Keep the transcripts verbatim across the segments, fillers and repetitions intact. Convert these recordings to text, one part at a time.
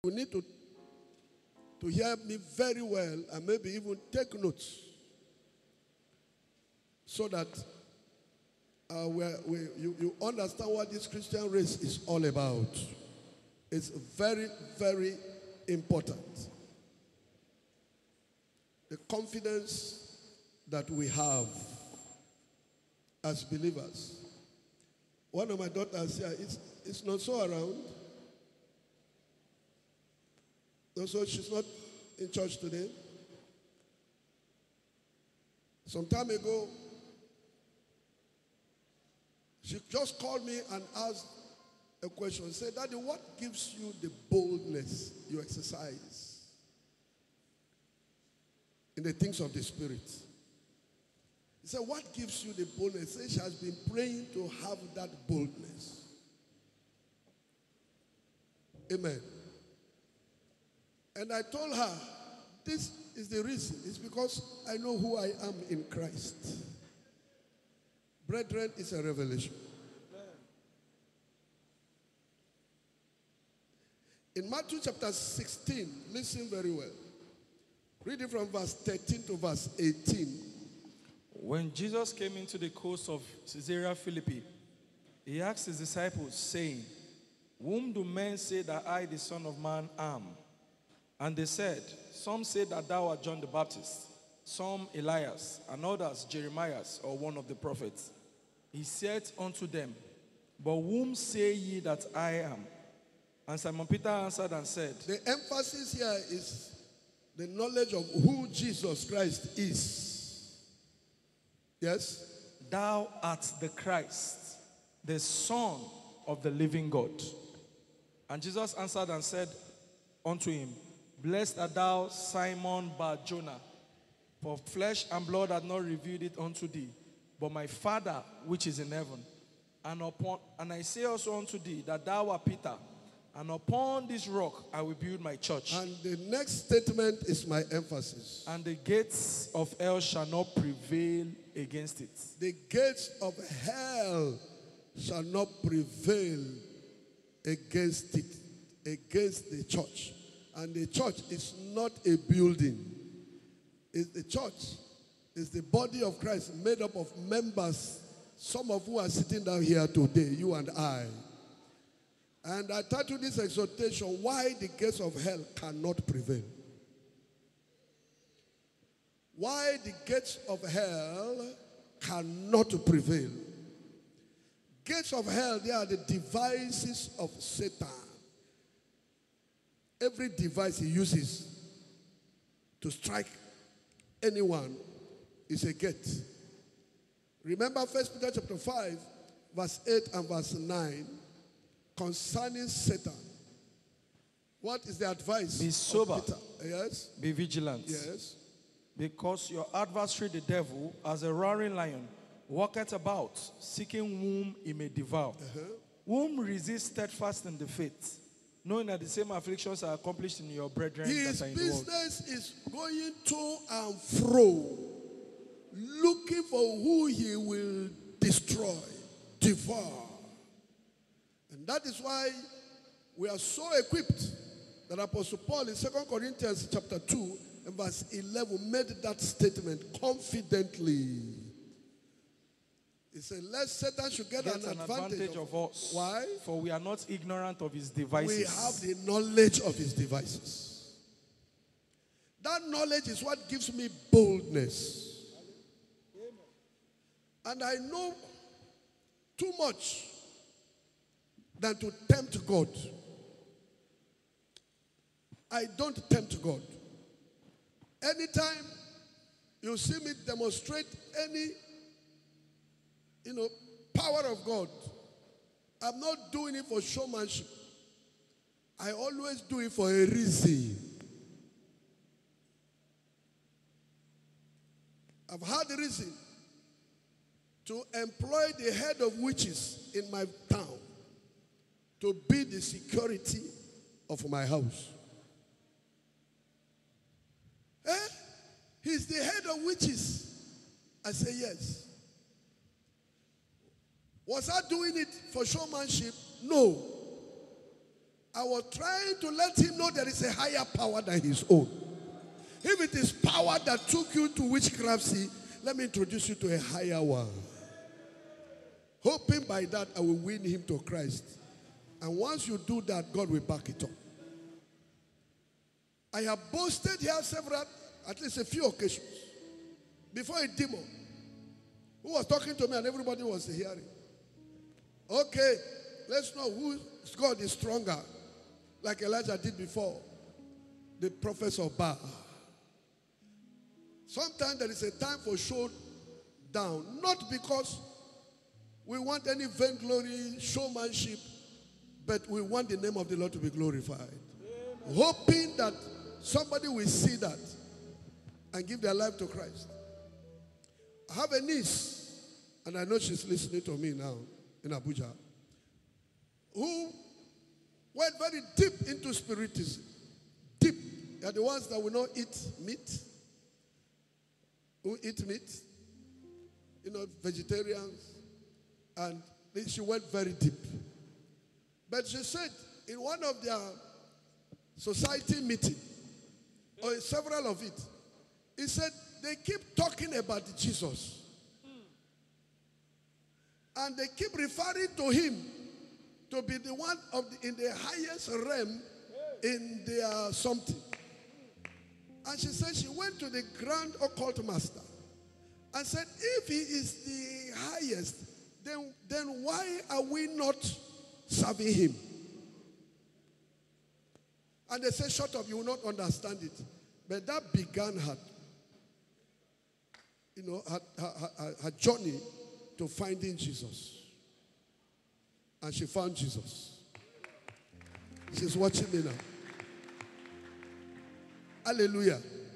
You need to, to hear me very well and maybe even take notes so that uh, we're, we, you, you understand what this Christian race is all about. It's very, very important. The confidence that we have as believers. One of my daughters here, it's, it's not so around. So she's not in church today. Some time ago, she just called me and asked a question. She said, Daddy, what gives you the boldness you exercise in the things of the Spirit? He said, what gives you the boldness? She said she has been praying to have that boldness. Amen. And I told her, this is the reason. It's because I know who I am in Christ. Brethren, it's a revelation. In Matthew chapter sixteen, listen very well. Read it from verse thirteen to verse eighteen. When Jesus came into the coast of Caesarea Philippi, he asked his disciples, saying, Whom do men say that I, the Son of Man, am? And they said, Some say that thou art John the Baptist, some Elias, and others Jeremiah, or one of the prophets. He said unto them, But whom say ye that I am? And Simon Peter answered and said, The emphasis here is the knowledge of who Jesus Christ is. Yes? Thou art the Christ, the Son of the living God. And Jesus answered and said unto him, Blessed art thou, Simon Bar-Jonah, for flesh and blood hath not revealed it unto thee, but my Father which is in heaven. And upon and I say also unto thee that thou art Peter, and upon this rock I will build my church. And the next statement is my emphasis. And the gates of hell shall not prevail against it. The gates of hell shall not prevail against it, against the church. And the church is not a building. It's the church is the body of Christ made up of members, some of who are sitting down here today, you and I. And I title this exhortation, Why the Gates of Hell Cannot Prevail. Why the gates of hell cannot prevail. Gates of hell, they are the devices of Satan. Every device he uses to strike anyone is a gate. Remember First Peter chapter five, verse eight and verse nine, concerning Satan. What is the advice? Be sober. Of Peter? Yes. Be vigilant. Yes. Because your adversary the devil, as a roaring lion, walketh about, seeking whom he may devour. Uh-huh. Whom resist steadfast in the faith, knowing that the same afflictions are accomplished in your brethren His that are in the world. business is going to and fro, looking for who he will destroy, devour. And that is why we are so equipped that Apostle Paul in Second Corinthians chapter two and verse eleven made that statement confidently. He said, lest Satan should get, Get an, an advantage, advantage of, of us. Why? For we are not ignorant of his devices. We have the knowledge of his devices. That knowledge is what gives me boldness. And I know too much than to tempt God. I don't tempt God. Anytime you see me demonstrate any You know, power of God, I'm not doing it for showmanship. I always do it for a reason. I've had a reason to employ the head of witches in my town to be the security of my house. Eh? He's the head of witches. I say yes. Was I doing it for showmanship? No. I was trying to let him know there is a higher power than his own. If it is power that took you to witchcraft, see, let me introduce you to a higher one. Hoping by that I will win him to Christ. And once you do that, God will back it up. I have boasted here several, at least a few occasions, before a demon who was talking to me and everybody was hearing. Okay, let's know whose God is stronger, like Elijah did before the prophets of Baal. Sometimes there is a time for showdown, not because we want any vainglory, showmanship, but we want the name of the Lord to be glorified. Amen. Hoping that somebody will see that and give their life to Christ. I have a niece, and I know she's listening to me now in Abuja, who went very deep into spiritism. Deep. They are the ones that will not eat meat. Who eat meat. You know, vegetarians. And she went very deep. But she said in one of their society meetings, or in several of it, he said they keep talking about Jesus. And they keep referring to him to be the one of the, in the highest realm in their something. And she said she went to the grand occult master and said, if he is the highest, then, then why are we not serving him? And they said, shut up, you will not understand it. But that began her, you know, her, her, her, her journey to finding Jesus. And she found Jesus. She's watching me now. Hallelujah.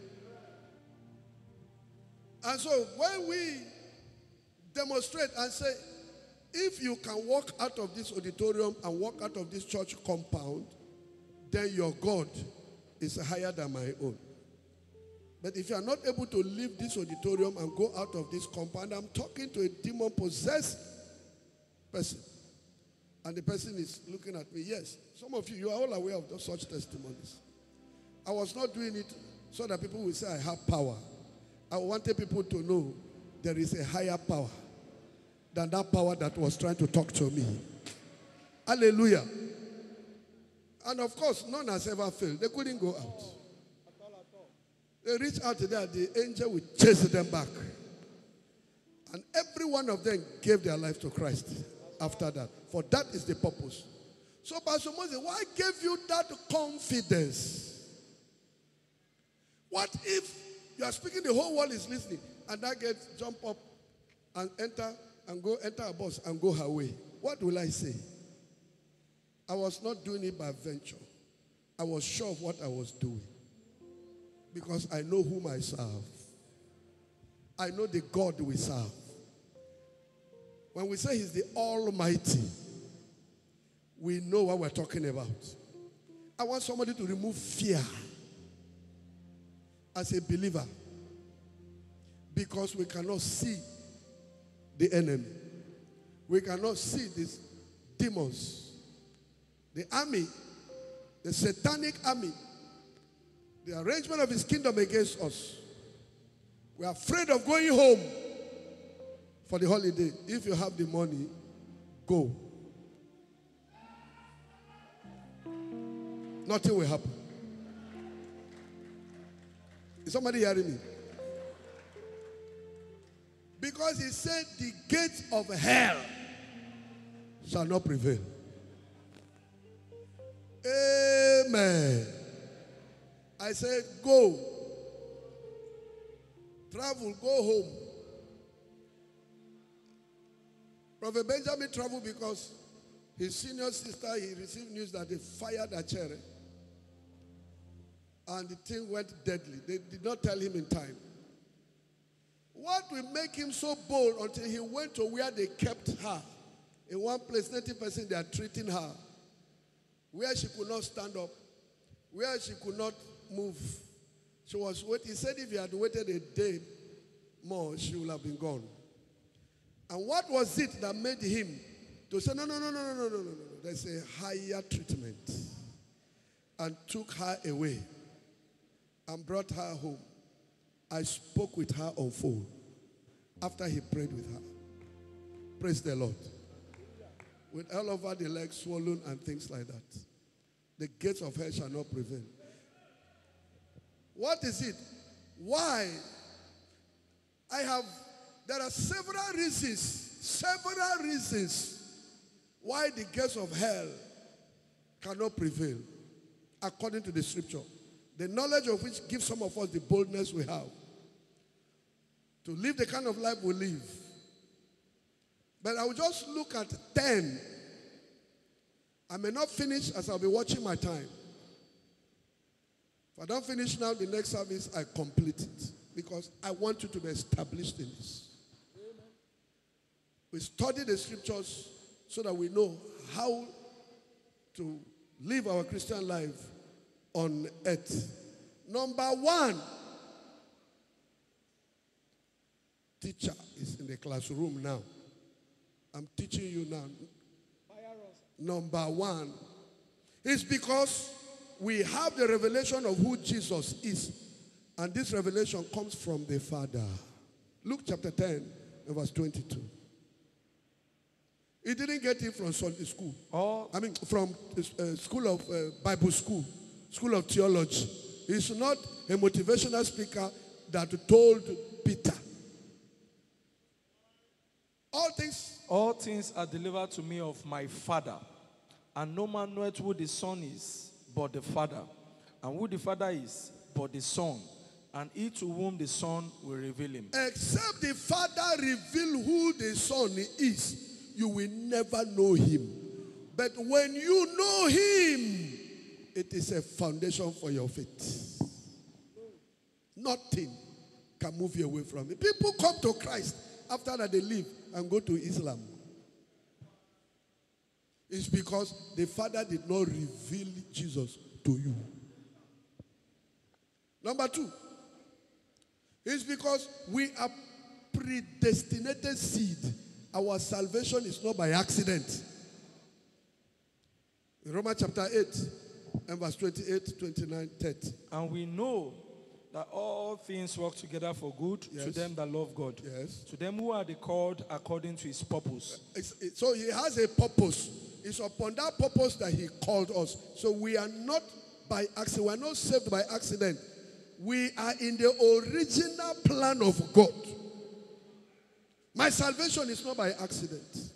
And so when we demonstrate and say, if you can walk out of this auditorium and walk out of this church compound, then your God is higher than my own. But if you are not able to leave this auditorium and go out of this compound, I'm talking to a demon-possessed person. And the person is looking at me. Yes, some of you, you are all aware of those such testimonies. I was not doing it so that people will say I have power. I wanted people to know there is a higher power than that power that was trying to talk to me. Hallelujah. And of course, none has ever failed. They couldn't go out. They reached out to there, the angel would chase them back. And every one of them gave their life to Christ after that. For that is the purpose. So Pastor Moses, why gave you that confidence? What if you are speaking, the whole world is listening, and that gets jump up and enter and go enter a bus and go her way? What will I say? I was not doing it by venture. I was sure of what I was doing. Because I know whom I serve. I know the God we serve. When we say he's the Almighty, we know what we're talking about. I want somebody to remove fear as a believer. Because we cannot see the enemy. We cannot see these demons. The army, the satanic army, the arrangement of his kingdom against us. We are afraid of going home for the holiday. If you have the money, go. Nothing will happen. Is somebody hearing me? Because he said the gates of hell shall not prevail. Amen. I said, go. Travel, go home. Prophet Benjamin traveled because his senior sister, he received news that they fired Achere. And the thing went deadly. They did not tell him in time. What will make him so bold until he went to where they kept her? In one place, native person, they are treating her. Where she could not stand up. Where she could not move. She was waiting. He said if he had waited a day more, she would have been gone. And what was it that made him to say, no, no, no, no, no, no, no, no, no. There's a higher treatment. and took her away and brought her home. I spoke with her on phone after he prayed with her. Praise the Lord. With all over the legs swollen and things like that. The gates of hell shall not prevail. What is it? Why? I have, there are several reasons, several reasons why the gates of hell cannot prevail, according to the scripture. The knowledge of which gives some of us the boldness we have to live the kind of life we live. But I will just look at ten. I may not finish as I'll be watching my time. If I don't finish now, the next service, I complete it. Because I want you to be established in this. Amen. We study the scriptures so that we know how to live our Christian life on earth. Number one, teacher is in the classroom now. I'm teaching you now. Number one is because we have the revelation of who Jesus is. And this revelation comes from the Father. Luke chapter ten, verse twenty-two. He didn't get it from Sunday school. Oh. I mean, from uh, school of uh, Bible school, school of theology. He's not a motivational speaker that told Peter. All things. All things are delivered to me of my Father. And no man knoweth who the Son is, but the Father. And who the Father is, but the Son. And he to whom the Son will reveal him. Except the Father reveal who the Son is, you will never know him. But when you know him, it is a foundation for your faith. Nothing can move you away from it. People come to Christ after that they leave and go to Islam. It's because the Father did not reveal Jesus to you. Number two, it's because we are predestinated seed. Our salvation is not by accident. In Romans chapter eight, and verse twenty-eight, twenty-nine, thirty. And we know that all things work together for good, yes, to them that love God. Yes. To them who are the called according to his purpose. It's, it, so he has a purpose. It's upon that purpose that he called us. So we are not by accident. We are not saved by accident. We are in the original plan of God. My salvation is not by accident.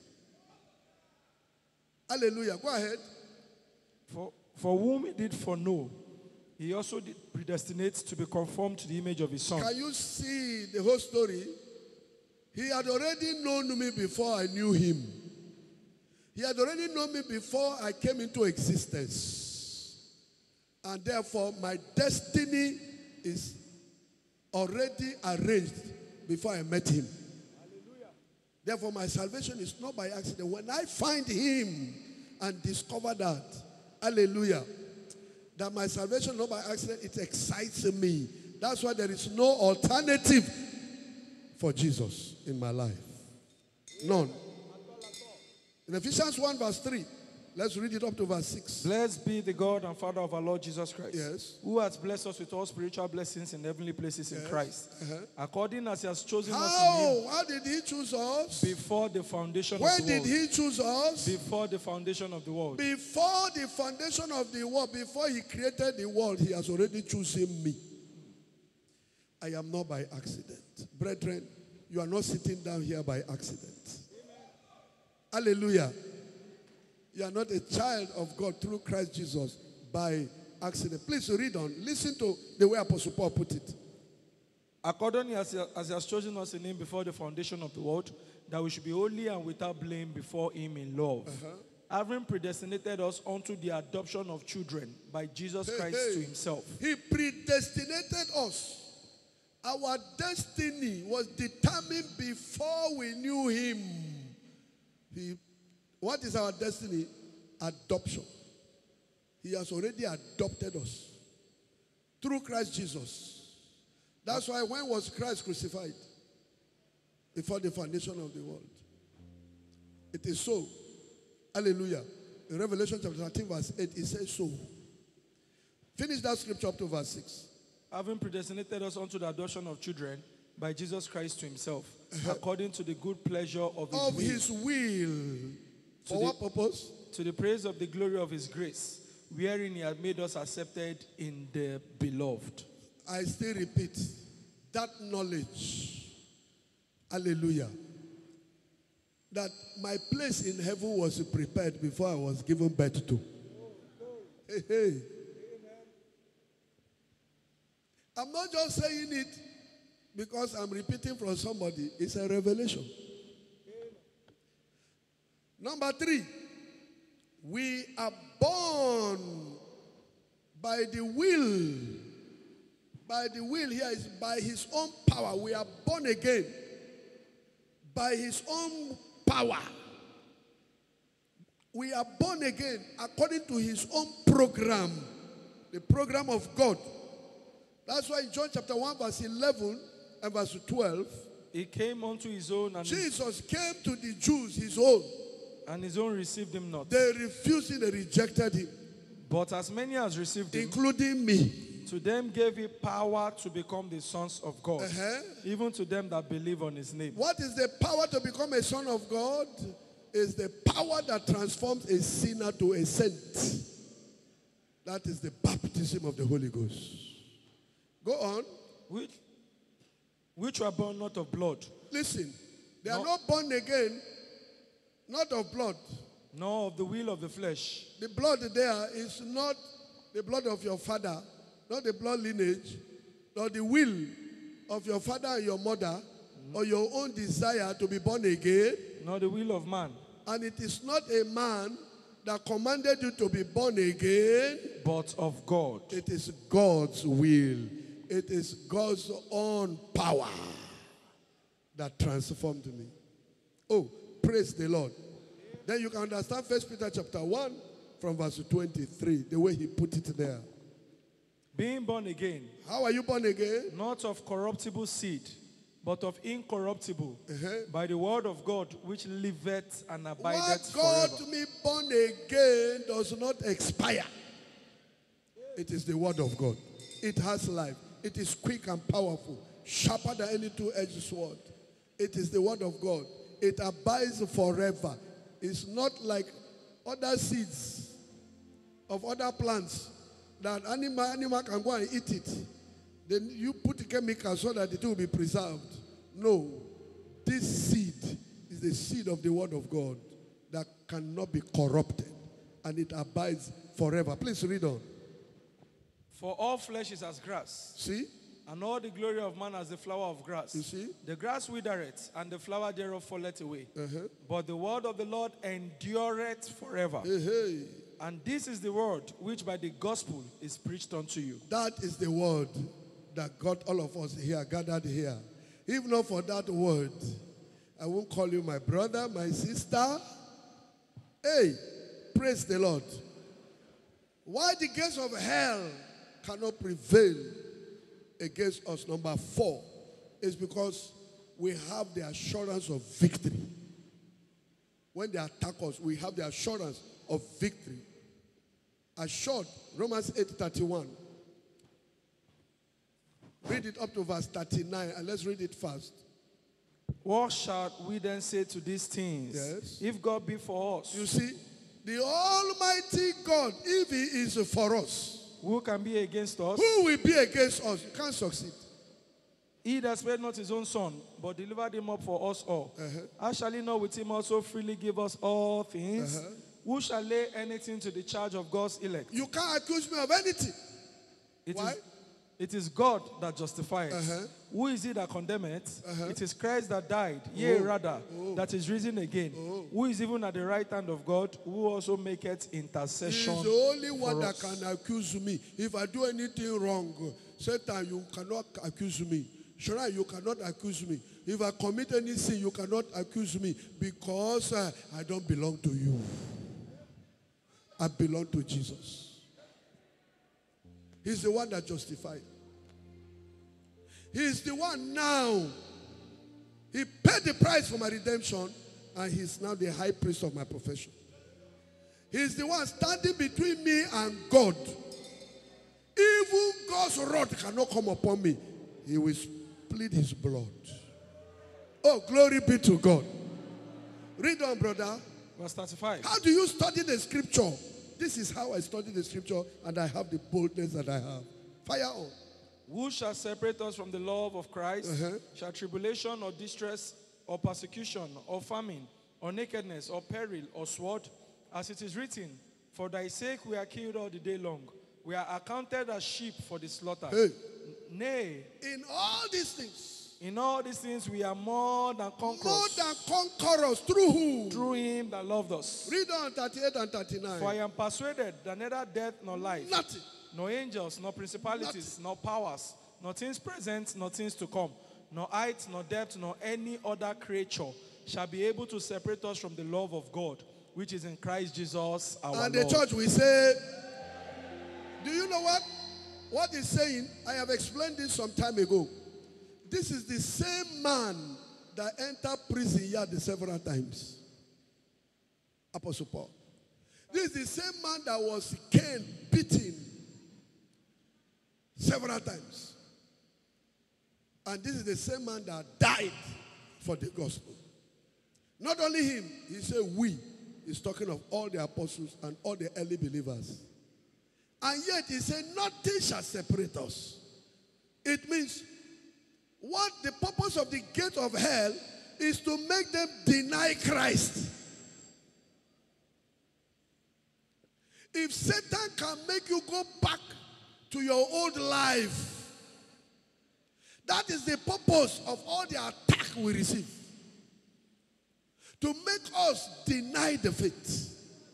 Hallelujah. Go ahead. For, for whom he did foreknow, he also did predestinate to be conformed to the image of his Son. Can you see the whole story? He had already known me before I knew him. He had already known me before I came into existence. And therefore, my destiny is already arranged before I met him. Hallelujah. Therefore, my salvation is not by accident. When I find him and discover that, hallelujah, that my salvation not by accident, it excites me. That's why there is no alternative for Jesus in my life. None. In Ephesians one verse three, let's read it up to verse six. Blessed be the God and Father of our Lord Jesus Christ. Yes. Who has blessed us with all spiritual blessings in heavenly places, yes, in Christ. Uh-huh. According as he has chosen How? us in him. How did he choose us? Before the foundation when of the world. When did he choose us? Before the foundation of the world. Before the foundation of the world, before he created the world, he has already chosen me. I am not by accident. Brethren, you are not sitting down here by accident. Amen. Hallelujah. You are not a child of God through Christ Jesus by accident. Please read on. Listen to the way Apostle Paul put it. According as he, as he has chosen us in him before the foundation of the world, that we should be holy and without blame before him in love. Uh-huh. Having predestinated us unto the adoption of children by Jesus hey, Christ hey. to himself. He predestinated us. Our destiny was determined before we knew him. He, what is our destiny? Adoption. He has already adopted us through Christ Jesus. That's why when was Christ crucified? Before the foundation of the world. It is so. Hallelujah. In Revelation chapter thirteen verse eight, it says so. Finish that scripture up to verse six. Having predestinated us unto the adoption of children by Jesus Christ to himself, according to the good pleasure of his Of will, his will. For the- what purpose? to the praise of the glory of his grace, wherein he had made us accepted in the beloved. I still repeat, that knowledge, hallelujah, that my place in heaven was prepared before I was given birth to. Hey, hey. I'm not just saying it because I'm repeating from somebody. It's a revelation. Number three, we are born by the will. By the will here is by his own power. We are born again by his own power. We are born again according to his own program, the program of God. That's why in John chapter one, verse eleven and verse twelve, He came unto his own, and, Jesus came to the Jews, his own. and his own received him not. They refused him, they rejected him, But as many as received him, including me. to them gave he power to become the sons of God, Uh-huh. even to them that believe on his name. What is the power to become a son of God? Is the power that transforms a sinner to a saint. That is the baptism of the Holy Ghost. Go on. Which, which were born not of blood, Listen. They are No. not born again, not of blood. nor of the will of the flesh, The blood there is not the blood of your father, not the blood lineage, nor the will of your father and your mother, or your own desire to be born again. nor the will of man, And it is not a man that commanded you to be born again. but of God. It is God's will. It is God's own power that transformed me. Oh, praise the Lord. Then you can understand First Peter chapter one from verse twenty-three, the way he put it there. Being born again, How are you born again? not of corruptible seed, but of incorruptible, Uh-huh. by the word of God, which liveth and What abideth God forever. me born again does not expire. It is the word of God. It has life. It is quick and powerful, sharper than any two-edged sword. It is the word of God. It abides forever. It's not like other seeds of other plants that animal, animal can go and eat it. Then you put the chemical so that it will be preserved. No. This seed is the seed of the word of God that cannot be corrupted. And it abides forever. Please read on. For all flesh is as grass, See? and all the glory of man as the flower of grass. You see? The grass withereth, and the flower thereof falleth away. Uh-huh. But the word of the Lord endureth forever. Hey, hey. And this is the word which by the gospel is preached unto you. That is the word that got all of us here, gathered here. If not for that word, I won't call you my brother, my sister. Hey, praise the Lord. Why the gates of hell cannot prevail against us, number four, is because we have the assurance of victory. When they attack us, we have the assurance of victory. Assured, Romans eight thirty-one. Read it up to verse thirty-nine, and let's read it fast. What shall we then say to these things? Yes. If God be for us, You see, the Almighty God, if He is for us, who can be against us? who will be against us? You can't succeed. He that spared not his own son, but delivered him up for us all. Uh-huh. How shall he not with him also freely give us all things? Uh-huh. Who shall lay anything to the charge of God's elect? You can't accuse me of anything. It Why? is, it is God that justifies. Uh-huh. Who is he that condemneth? Uh-huh. It is Christ that died, yea, Oh. rather, Oh. that is risen again. Oh. Who is even at the right hand of God, who also maketh He intercession is the only one for that us. can accuse me. If I do anything wrong, Satan, you cannot accuse me. Sharon, you cannot accuse me. If I commit any sin, you cannot accuse me because uh, I don't belong to you. I belong to Jesus. He's the one that justified. He's the one now. He paid the price for my redemption, and he's now the high priest of my profession. He's the one standing between me and God. rod cannot come upon me. He will split his blood. Oh, glory be to God. Read on, brother. Verse thirty-five. How do you study the scripture? This is how I study the scripture, and I have the boldness that I have. Fire on. Who shall separate us from the love of Christ? Uh-huh. Shall tribulation or distress or persecution or famine or nakedness or peril or sword? As it is written, for thy sake we are killed all the day long. We are accounted as sheep for the slaughter. Hey. Nay, In all these things, in all these things we are more than conquerors. more than conquerors, through who? Through him that loved us. Read on thirty-eight and thirty-nine. For I am persuaded that neither death nor life, Nothing. nor angels, nor principalities, nor powers, nor things present, nor things to come, nor height, nor depth, nor any other creature shall be able to separate us from the love of God, which is in Christ Jesus our And the Lord. church will say, do you know what? What he's saying, I have explained this some time ago. This is the same man that entered prison yard several times. Apostle Paul. This is the same man that was caned, beaten several times. And this is the same man that died for the gospel. Not only him, he said we. He's talking of all the apostles and all the early believers. And yet he said nothing shall separate us. It means what the purpose of the gate of hell is to make them deny Christ. If Satan can make you go back to your old life, that is the purpose of all the attack we receive. To make us deny the faith.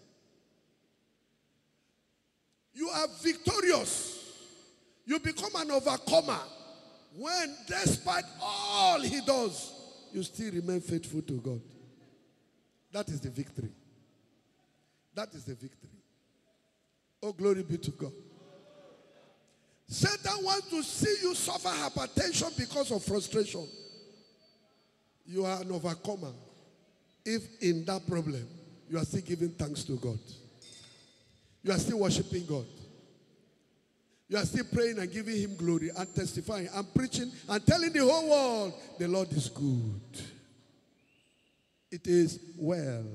You are victorious. You become an overcomer when, despite all he does, you still remain faithful to God. That is the victory. That is the victory. Oh, glory be to God. Satan wants to see you suffer hypertension because of frustration. You are an overcomer. If in that problem, you are still giving thanks to God. You are still worshiping God. You are still praying and giving him glory and testifying and preaching and telling the whole world the Lord is good. It is well.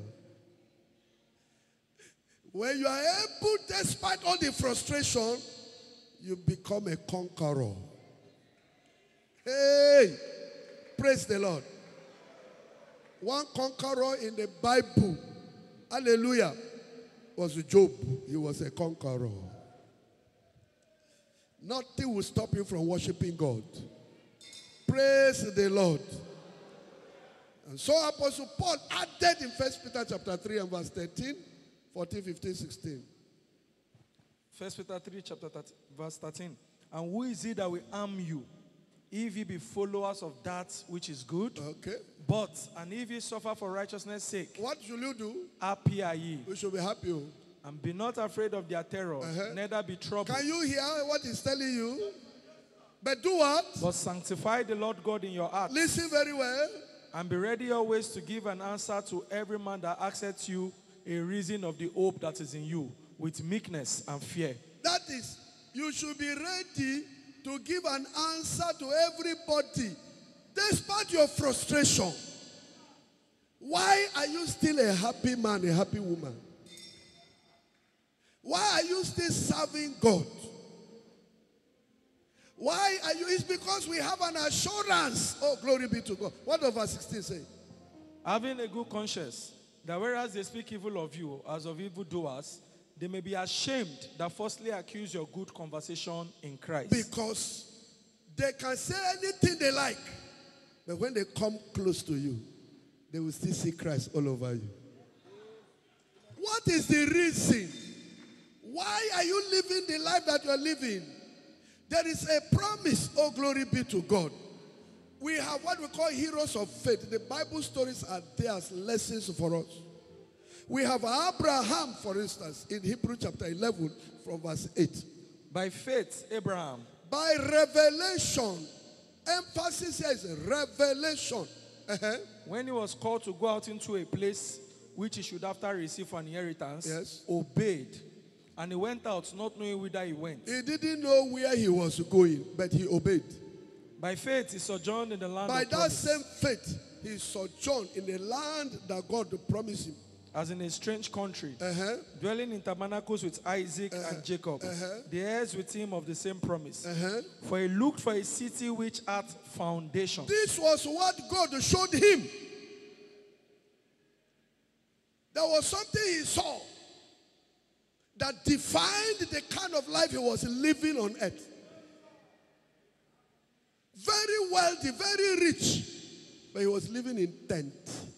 When you are able, despite all the frustration, you become a conqueror. Hey, praise the Lord. One conqueror in the Bible, hallelujah, was Job. He was a conqueror. Nothing will stop him from worshiping God. Praise the Lord. And so Apostle Paul added in First Peter chapter three and verse thirteen, fourteen, fifteen, sixteen. First Peter three, chapter thirteen, verse thirteen. And who is it that will harm you, if ye be followers of that which is good? Okay. But, and if ye suffer for righteousness' sake, What should you do? happy are ye. We should be happy. oh. And be not afraid of their terror, Uh-huh. neither be troubled. Can you hear what he's telling you? But do what? But sanctify the Lord God in your heart, Listen very well. and be ready always to give an answer to every man that asketh you a reason of the hope that is in you, with meekness and fear. That is, you should be ready to give an answer to everybody, despite your frustration. Why are you still a happy man, a happy woman? Why are you still serving God? Why are you? It's because we have an assurance. Oh, glory be to God. What does verse sixteen say? Having a good conscience, that whereas they speak evil of you as of evildoers, they may be ashamed that falsely accuse your good conversation in Christ. Because they can say anything they like, but when they come close to you, they will still see Christ all over you. What is the reason? Why are you living the life that you are living? There is a promise. Oh, glory be to God. We have what we call heroes of faith. The Bible stories are there as lessons for us. We have Abraham, for instance, in Hebrews chapter eleven from verse eight. By faith, Abraham, By revelation. Emphasis here is revelation. Uh-huh. when he was called to go out into a place which he should after receive for an inheritance, Yes. obeyed, And he went out, not knowing whither he went. He didn't know where he was going, but he obeyed. By faith, he sojourned in the land By of that promise, same faith, he sojourned in the land that God promised him. as in a strange country, Uh-huh. dwelling in tabernacles with Isaac and Jacob, uh-huh. the heirs with him of the same promise. Uh-huh. For he looked for a city which hath foundation. This was what God showed him. There was something he saw that defined the kind of life he was living on earth. Very wealthy, very rich, but he was living in tent.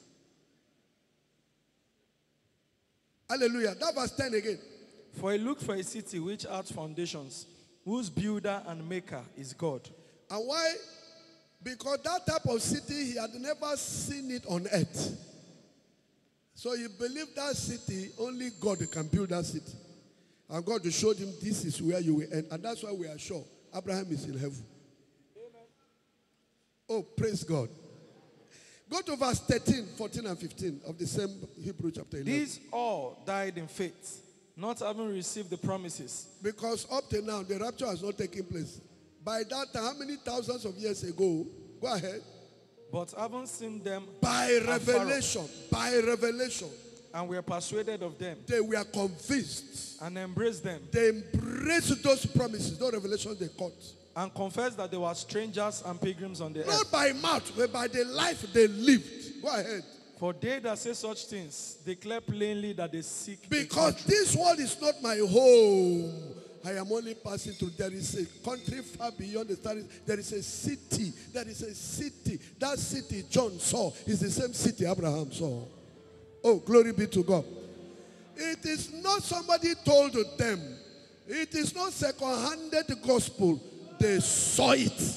Hallelujah. That verse ten again. For he looked for a city which hath foundations, whose builder and maker is God. And why? Because that type of city, he had never seen it on earth. So he believed that city, only God can build that city. And God showed him, this is where you will end. And that's why we are sure Abraham is in heaven. Amen. Oh, praise God. Go to verse thirteen, fourteen, and fifteen of the same Hebrew chapter eleven. These all died in faith, not having received the promises. Because up to now, the rapture has not taken place. By that time, how many thousands of years ago? Go ahead. But having seen them By afar off, revelation. By revelation. and were persuaded of them, They were convinced. and embraced them, They embraced those promises, those revelations they caught. and confessed that they were strangers and pilgrims on the Not earth. by mouth, but by the life they lived. Go ahead. For they that say such things declare plainly that they seek a Because country. this world is not my home. I am only passing through. There is a country far beyond the stars. There is a city. There is a city. That city John saw is the same city Abraham saw. Oh, glory be to God. It is not somebody told them. It is not second-handed gospel. They saw it.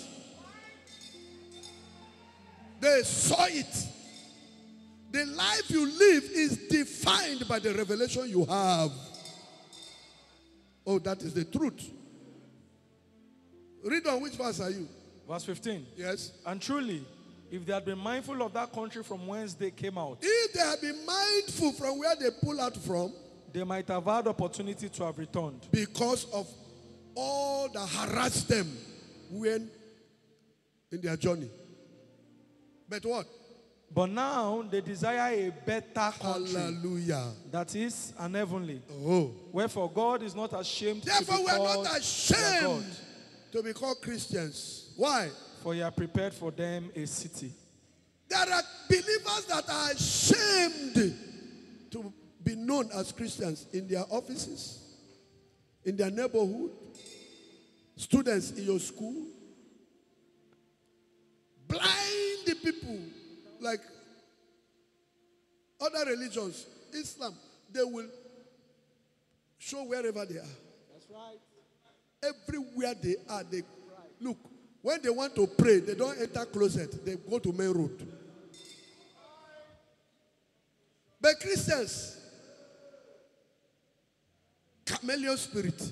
They saw it. The life you live is defined by the revelation you have. Oh, that is the truth. Read on. Which verse are you? Verse fifteen. Yes. And truly, if they had been mindful of that country from whence they came out, If they had been mindful from where they pull out from, they might have had opportunity to have returned. because of all that harassed them when in their journey. But what? But now they desire a better country, Hallelujah. that is an heavenly. Oh. Wherefore God is not ashamed to Therefore, be we are called not their ashamed God, to be called Christians. Why? for he hath prepared for them a city. There are believers that are ashamed to be known as Christians in their offices, in their neighborhood, students in your school. Blind the people like other religions, Islam, they will show wherever they are. That's right. Everywhere they are, they look. When they want to pray, they don't enter closet. They go to main road. But Christians, chameleon spirit.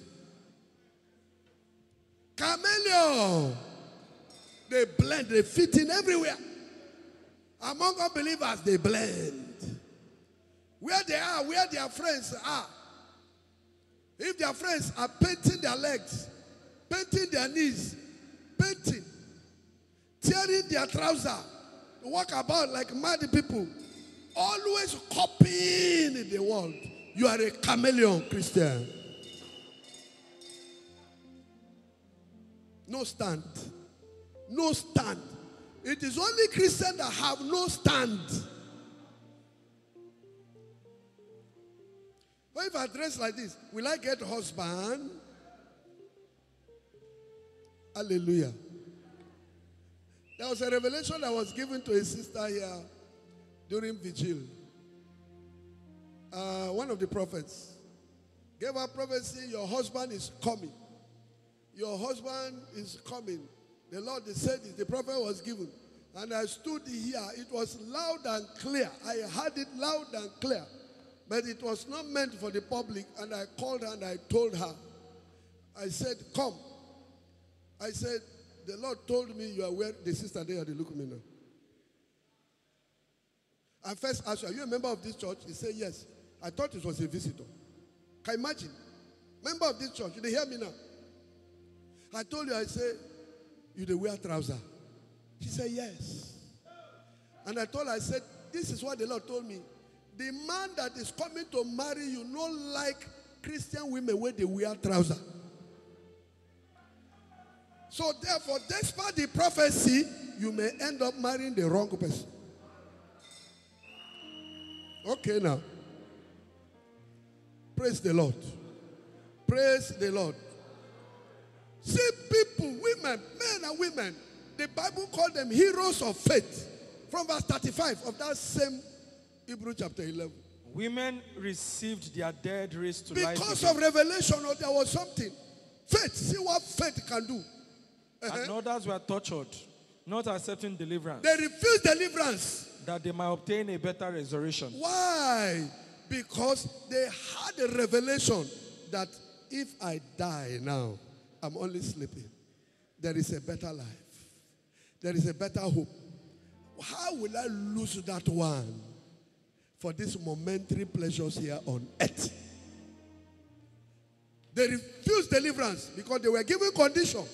Chameleon. They blend, they fit in everywhere. Among unbelievers, they blend. Where they are, where their friends are. If their friends are painting their legs, painting their knees, painting, tearing their trousers, walk about like mad people, always copying the world. You are a chameleon Christian. No stand. No stand. It is only Christians that have no stand. But if I dress like this, will I get a husband? Hallelujah. There was a revelation that was given to a sister here during vigil. Uh, one of the prophets gave her prophecy, your husband is coming. Your husband is coming. The Lord said it, the prophet was given. And I stood here. It was loud and clear. I heard it loud and clear. But it was not meant for the public. And I called her and I told her. I said, come. I said, the Lord told me you are where the sister there, they look at me now. I first asked her, are you a member of this church? He said, yes. I thought it was a visitor. Can you imagine? Member of this church, you dey hear me now? I told you, I say, you dey wear trouser. She said, yes. And I told her, I said, this is what the Lord told me. The man that is coming to marry you not like Christian women where they wear trouser. So therefore, despite the prophecy, you may end up marrying the wrong person. Okay now. Praise the Lord. Praise the Lord. See people, women, men and women, the Bible called them heroes of faith. From verse thirty-five of that same Hebrew chapter eleven. Women received their dead raised to life. Because of revelation, or there was something. Faith, see what faith can do. Uh-huh. And others were tortured, not accepting deliverance. They refused deliverance. That they might obtain a better resurrection. Why? Because they had a revelation that if I die now, I'm only sleeping. There is a better life. There is a better hope. How will I lose that one for these momentary pleasures here on earth? They refused deliverance because they were given condition.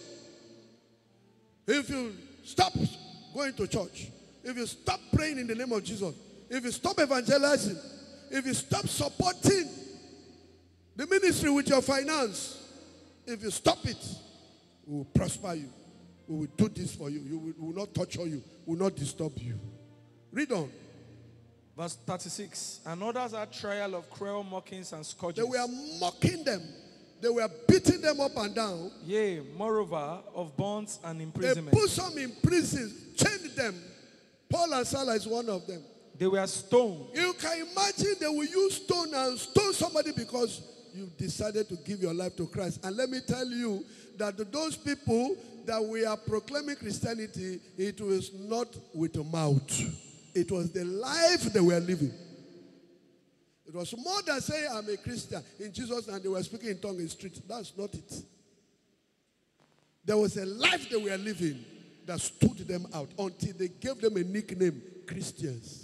If you stop going to church, if you stop praying in the name of Jesus, if you stop evangelizing, if you stop supporting the ministry with your finance, if you stop it, we will prosper you. We will do this for you. You will, we will not torture you. We will not disturb you. Read on. Verse thirty-six. And others had trial of cruel mockings and scourges. They were mocking them. They were beating them up and down. Yea, moreover, of bonds and imprisonment. They put some in prison, chained them. Paul and Silas is one of them. They were stoned. You can imagine they will use stone and stone somebody because you decided to give your life to Christ. And let me tell you that those people that we are proclaiming Christianity, it was not with a mouth. It was the life they were living. It was more than saying, I'm a Christian in Jesus and they were speaking in tongues in the street. That's not it. There was a life they were living that stood them out until they gave them a nickname, Christians.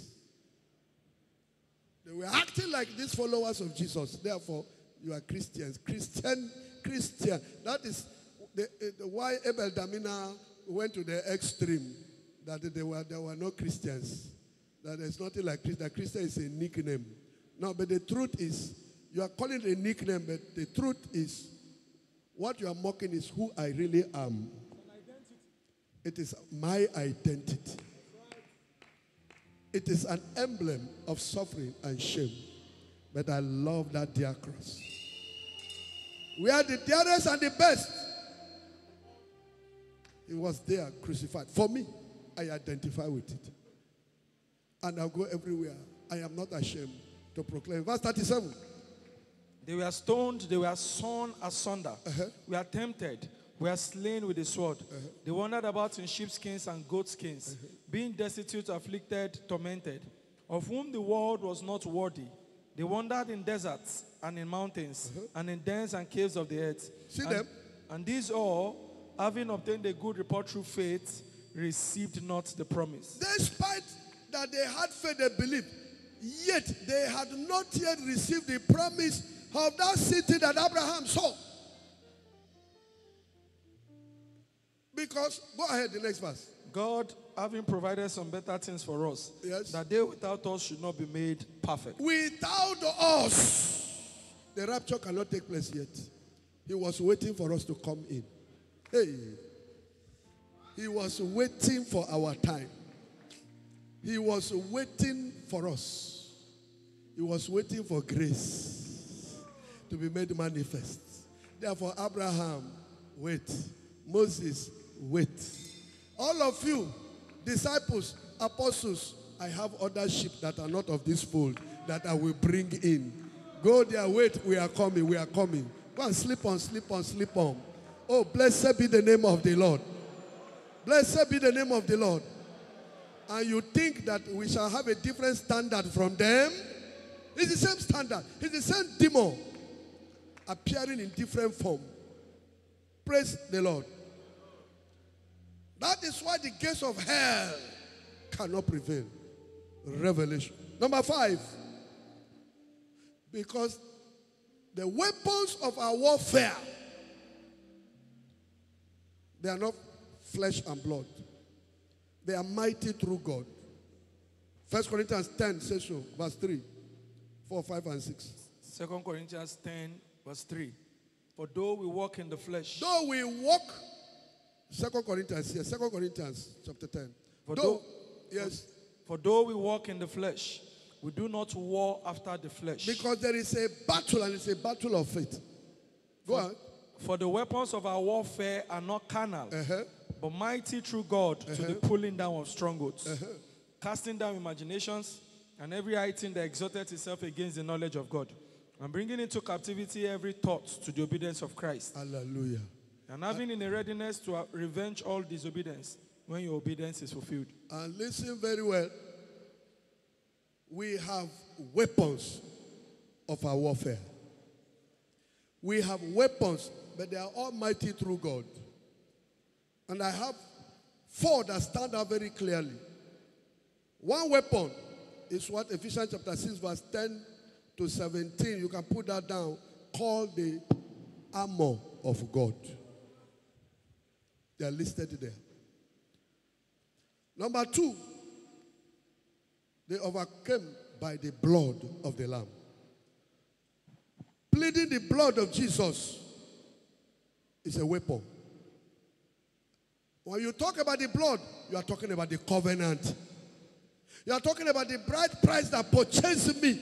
They were acting like these followers of Jesus. Therefore, you are Christians. Christian, Christian. That is the, the, why Abel Damina went to the extreme. That there were, there were no Christians. That there's nothing like Christian. That Christian is a nickname. No, but the truth is, you are calling it a nickname, but the truth is, what you are mocking is who I really am. It is my identity. It is an emblem of suffering and shame. But I love that dear cross. We are the dearest and the best. He was there crucified. For me, I identify with it. And I'll go everywhere. I am not ashamed to proclaim. Verse thirty-seven. They were stoned, they were sawn asunder. Uh-huh. We are tempted, we are slain with the sword. Uh-huh. They wandered about in sheepskins and goatskins, uh-huh. being destitute, afflicted, tormented, of whom the world was not worthy. They wandered in deserts and in mountains, uh-huh. and in dens and caves of the earth. See and, them? And these all, having obtained a good report through faith, received not the promise. Despite that they had faith, they believed, yet they had not yet received the promise of that city that Abraham saw. Because, go ahead, the next verse. God, having provided some better things for us, yes, that they without us should not be made perfect. Without us, the rapture cannot take place yet. He was waiting for us to come in. Hey, he was waiting for our time. He was waiting for us. He was waiting for grace to be made manifest. Therefore, Abraham, wait. Moses, wait. All of you, disciples, apostles, I have other sheep that are not of this fold that I will bring in. Go there, wait, we are coming, we are coming. Go and sleep on, sleep on, sleep on. Oh, blessed be the name of the Lord. Blessed be the name of the Lord. And you think that we shall have a different standard from them? It's the same standard. It's the same demon appearing in different form. Praise the Lord. That is why the gates of hell cannot prevail. Revelation. Number five. Because The weapons of our warfare, they are not flesh and blood. They are mighty through God. First Corinthians ten says so, verse three, four, five, and six. Second Corinthians ten, verse three. For though we walk in the flesh. Though we walk, Second Corinthians, yes, Second Corinthians chapter ten. For though, though, yes. For though we walk in the flesh, we do not war after the flesh. Because there is a battle, and it's a battle of faith. Go for, on. For the weapons of our warfare are not carnal, Uh-huh. but mighty through God Uh-huh. to the pulling down of strongholds, Uh-huh. casting down imaginations and every high thing that exalted itself against the knowledge of God, and bringing into captivity every thought to the obedience of Christ. Hallelujah. And having in a readiness to uh, revenge all disobedience when your obedience is fulfilled. And listen very well. We have weapons of our warfare. We have weapons, but they are all mighty through God. And I have four that stand out very clearly. One weapon is what Ephesians chapter six, verse ten to seventeen, you can put that down, called the armor of God. They are listed there. Number two, they overcame by the blood of the Lamb. Pleading the blood of Jesus is a weapon. When you talk about the blood, you are talking about the covenant. You are talking about the bright price that purchased me.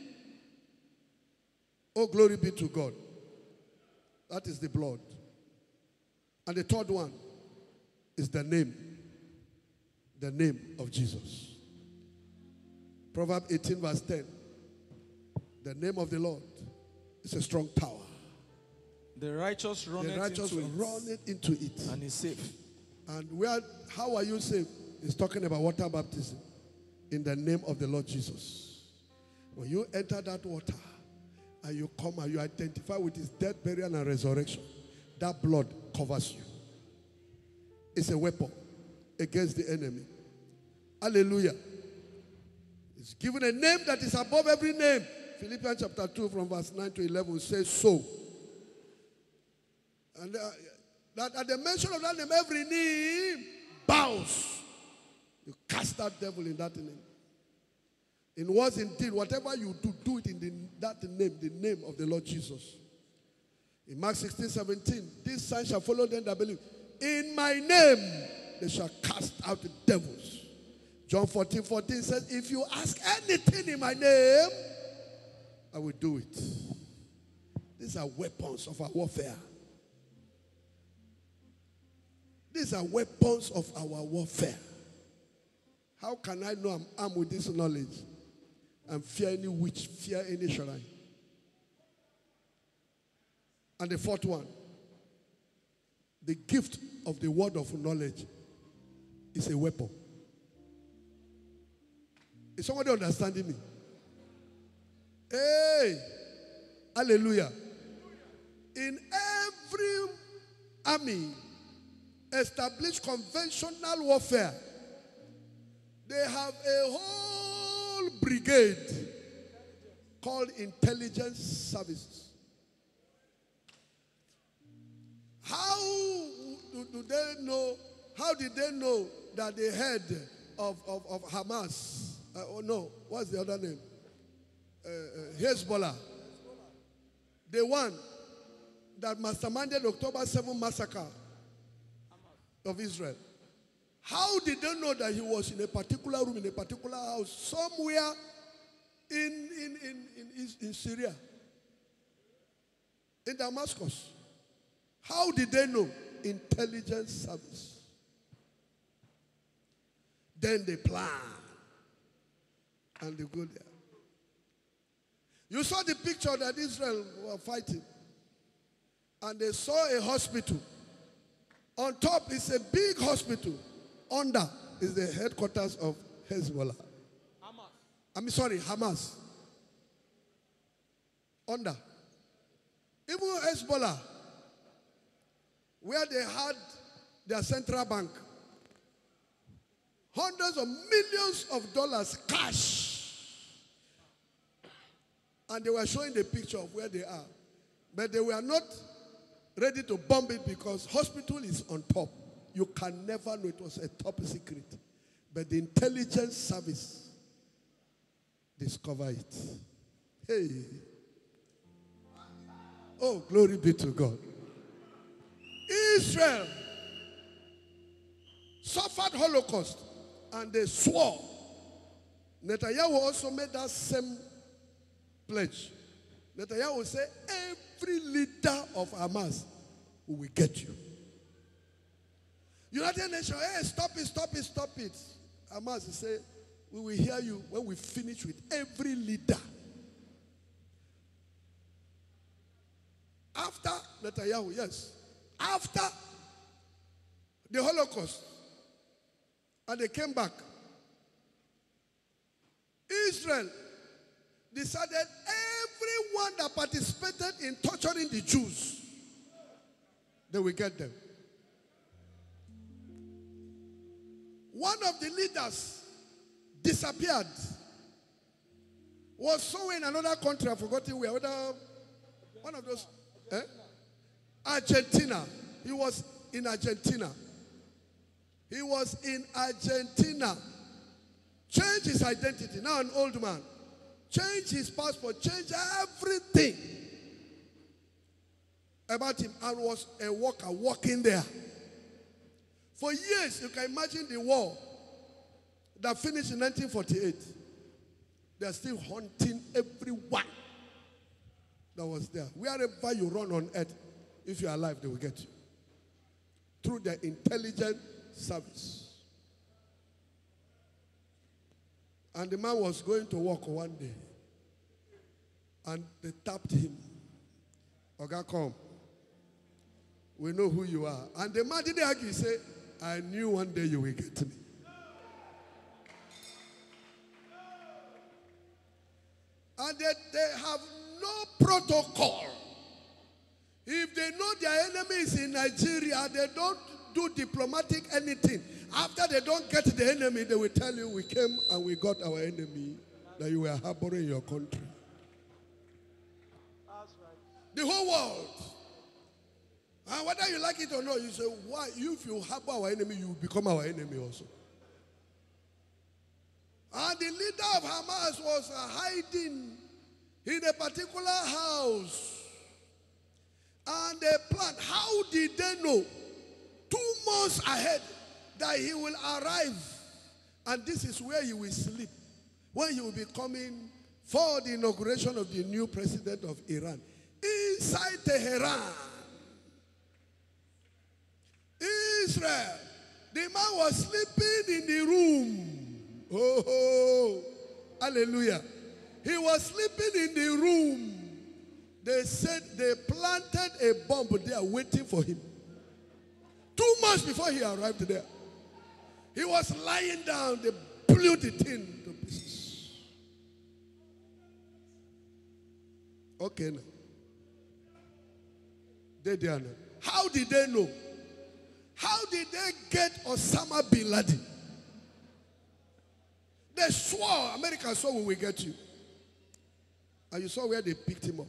Oh, glory be to God. That is the blood. And the third one is the name. The name of Jesus. Proverbs eighteen verse ten. The name of the Lord is a strong tower. The righteous run The righteous into run it, it into it. and is safe. And where? How are you saved? It's talking about water baptism. In the name of the Lord Jesus. When you enter that water and you come and you identify with his death, burial, and resurrection, that blood covers you. It's a weapon against the enemy. Hallelujah. It's given a name that is above every name. Philippians chapter two from verse nine to eleven says so. And uh, that at the mention of that name, every knee bows. You cast that devil in that name. In words, indeed, whatever you do, do it in the, that name, the name of the Lord Jesus. In Mark sixteen, seventeen, this sign shall follow them that believe. In my name, they shall cast out the devils. John fourteen, fourteen says, if you ask anything in my name, I will do it. These are weapons of our warfare. These are weapons of our warfare. How can I know I'm armed with this knowledge and fear any witch, fear any shrine? And the fourth one, the gift of the word of knowledge is a weapon. Is somebody understanding me? Hey, hallelujah. In every army, established conventional warfare, they have a whole brigade called intelligence services. How do, do they know, how did they know that the head of, of, of Hamas, uh, oh no, what's the other name? Uh, uh, Hezbollah, the one that masterminded October seventh massacre of Israel. How did they know that he was in a particular room, in a particular house, somewhere in, in, in, in, in Syria, in Damascus? How did they know? Intelligence service. Then they plan. And they go there. You saw the picture that Israel were fighting. And they saw a hospital. On top is a big hospital. Under is the headquarters of Hezbollah. Hamas. I mean, sorry, Hamas. Under. Even Hezbollah, where they had their central bank, hundreds of millions of dollars cash. And they were showing the picture of where they are. But they were not ready to bomb it because hospital is on top. You can never know. It was a top secret. But the intelligence service discovered it. Hey. Oh, glory be to God. Israel suffered Holocaust and they swore. Netanyahu also made that same pledge. Netanyahu will say, every leader of Hamas we will get you. United Nations, hey, stop it, stop it, stop it. Hamas will say, we will hear you when we finish with every leader. After Netanyahu, yes. After the Holocaust, and they came back, Israel decided everyone that participated in torturing the Jews, they will get them. One of the leaders disappeared. Was somewhere in another country, I've forgotten where. One of those. Eh? Argentina. He was in Argentina. He was in Argentina. Changed his identity. Now an old man. Changed his passport. Changed everything about him. And was a worker walking there. For years, you can imagine the war that finished in nineteen forty-eight. They are still hunting everyone that was there. Wherever you run on earth, if you are alive, they will get you. Through their intelligent service. And the man was going to work one day. And they tapped him. Oga, come. We know who you are. And the man didn't argue. He said, I knew one day you will get me. And they, they have no protocol. If they know their enemy is in Nigeria, they don't do diplomatic anything. After they don't get the enemy, they will tell you, we came and we got our enemy that you were harboring in your country. That's right. The whole world. And whether you like it or not, you say, why? If you harbor our enemy, you will become our enemy also. And the leader of Hamas was uh, hiding in a particular house. And they planned. How did they know? Two months ahead that he will arrive. And this is where he will sleep. When he will be coming for the inauguration of the new president of Iran. Inside Tehran. Israel. The man was sleeping in the room. Oh, oh, hallelujah. He was sleeping in the room. They said they planted a bomb there waiting for him. Two months before he arrived there. He was lying down. They blew the thing to pieces. Okay now. They did not. How did they know? How did they get Osama bin Laden? They swore, America swore we will get you. And you saw where they picked him up.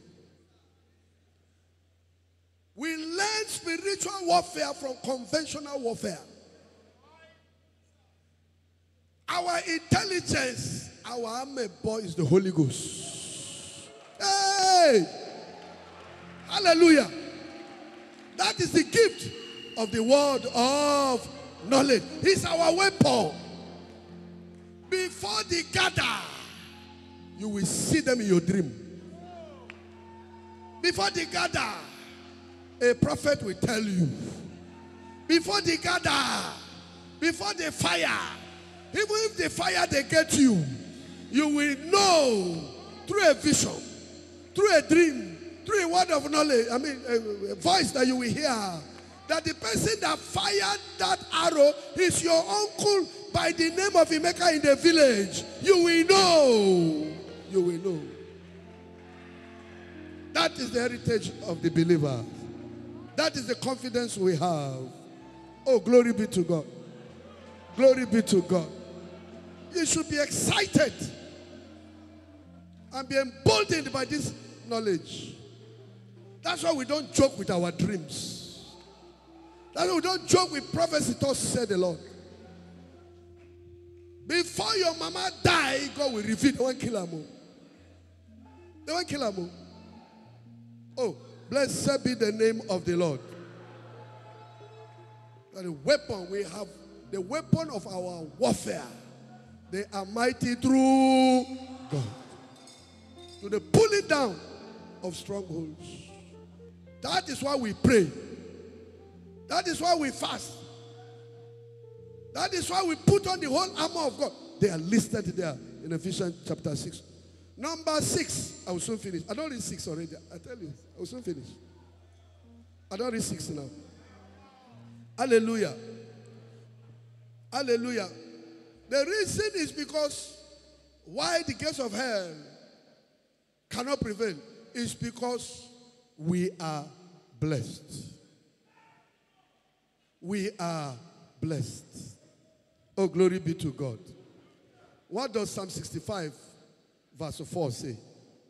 We learn spiritual warfare from conventional warfare. Our intelligence, our army boy is the Holy Ghost. Hey! Hallelujah. That is the gift of the word of knowledge. It's our weapon. Before they gather, you will see them in your dream. Before they gather, a prophet will tell you. Before they gather, before they fire, even if they fire, they get you. You will know through a vision, through a dream, through a word of knowledge, I mean, a, a voice that you will hear, that the person that fired that arrow is your uncle by the name of Emeka in the village. You will know. You will know. That is the heritage of the believer. That is the confidence we have. Oh, glory be to God. Glory be to God. You should be excited and be emboldened by this knowledge. That's why we don't joke with our dreams. That's why we don't joke with prophecy, thus said the Lord. Before your mama die, God will reveal. They won't kill her more. They won't kill her more. Oh, blessed be the name of the Lord. The weapon we have, the weapon of our warfare, they are mighty through God. To the pulling down of strongholds. That is why we pray. That is why we fast. That is why we put on the whole armor of God. They are listed there in Ephesians chapter six. Number six. I will soon finish. I don't read six already. I tell you. I will soon finish. I don't read six now. Hallelujah. Hallelujah. The reason is because why the gates of hell cannot prevail is because we are blessed. We are blessed. Oh, glory be to God. What does Psalm sixty-five verse four say?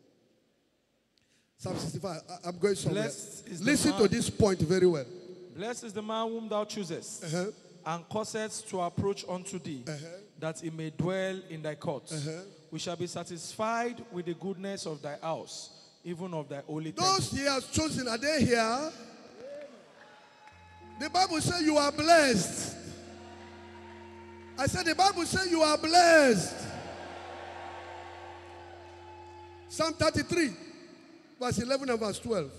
Psalm sixty-five, I, I'm going somewhere. Listen to this point very well. Blessed is the man whom thou choosest, uh-huh. and causest to approach unto thee, uh-huh. that he may dwell in thy courts. Uh-huh. We shall be satisfied with the goodness of thy house, even of thy holy temple. Those he has chosen, are they here? The Bible says you are blessed. I said the Bible says you are blessed. Psalm thirty-three, verse eleven and verse twelve.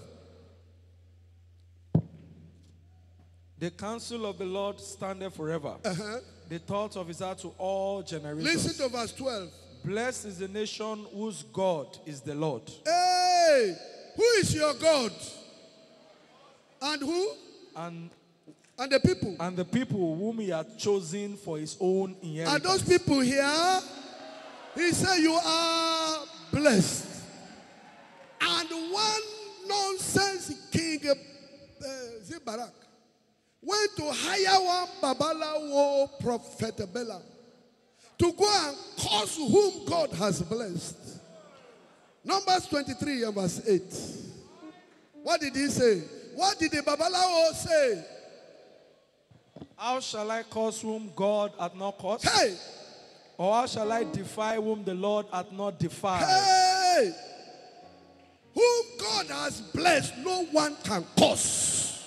The counsel of the Lord standeth forever. Uh-huh. The thoughts of his heart to all generations. Listen to verse twelve. Blessed is the nation whose God is the Lord. Hey, who is your God? And who? And and the people. And the people whom he hath chosen for his own inheritance. Are those people here? He said you are blessed. And one nonsense king, uh, Zibarak, went to hire one Babalawo prophet Balaam to go and curse whom God has blessed. Numbers twenty-three and verse eight. What did he say? What did the Babalawo say? How shall I curse whom God hath not cursed? Hey! Or how shall I defy whom the Lord hath not defied? Hey! Whom God has blessed, no one can curse.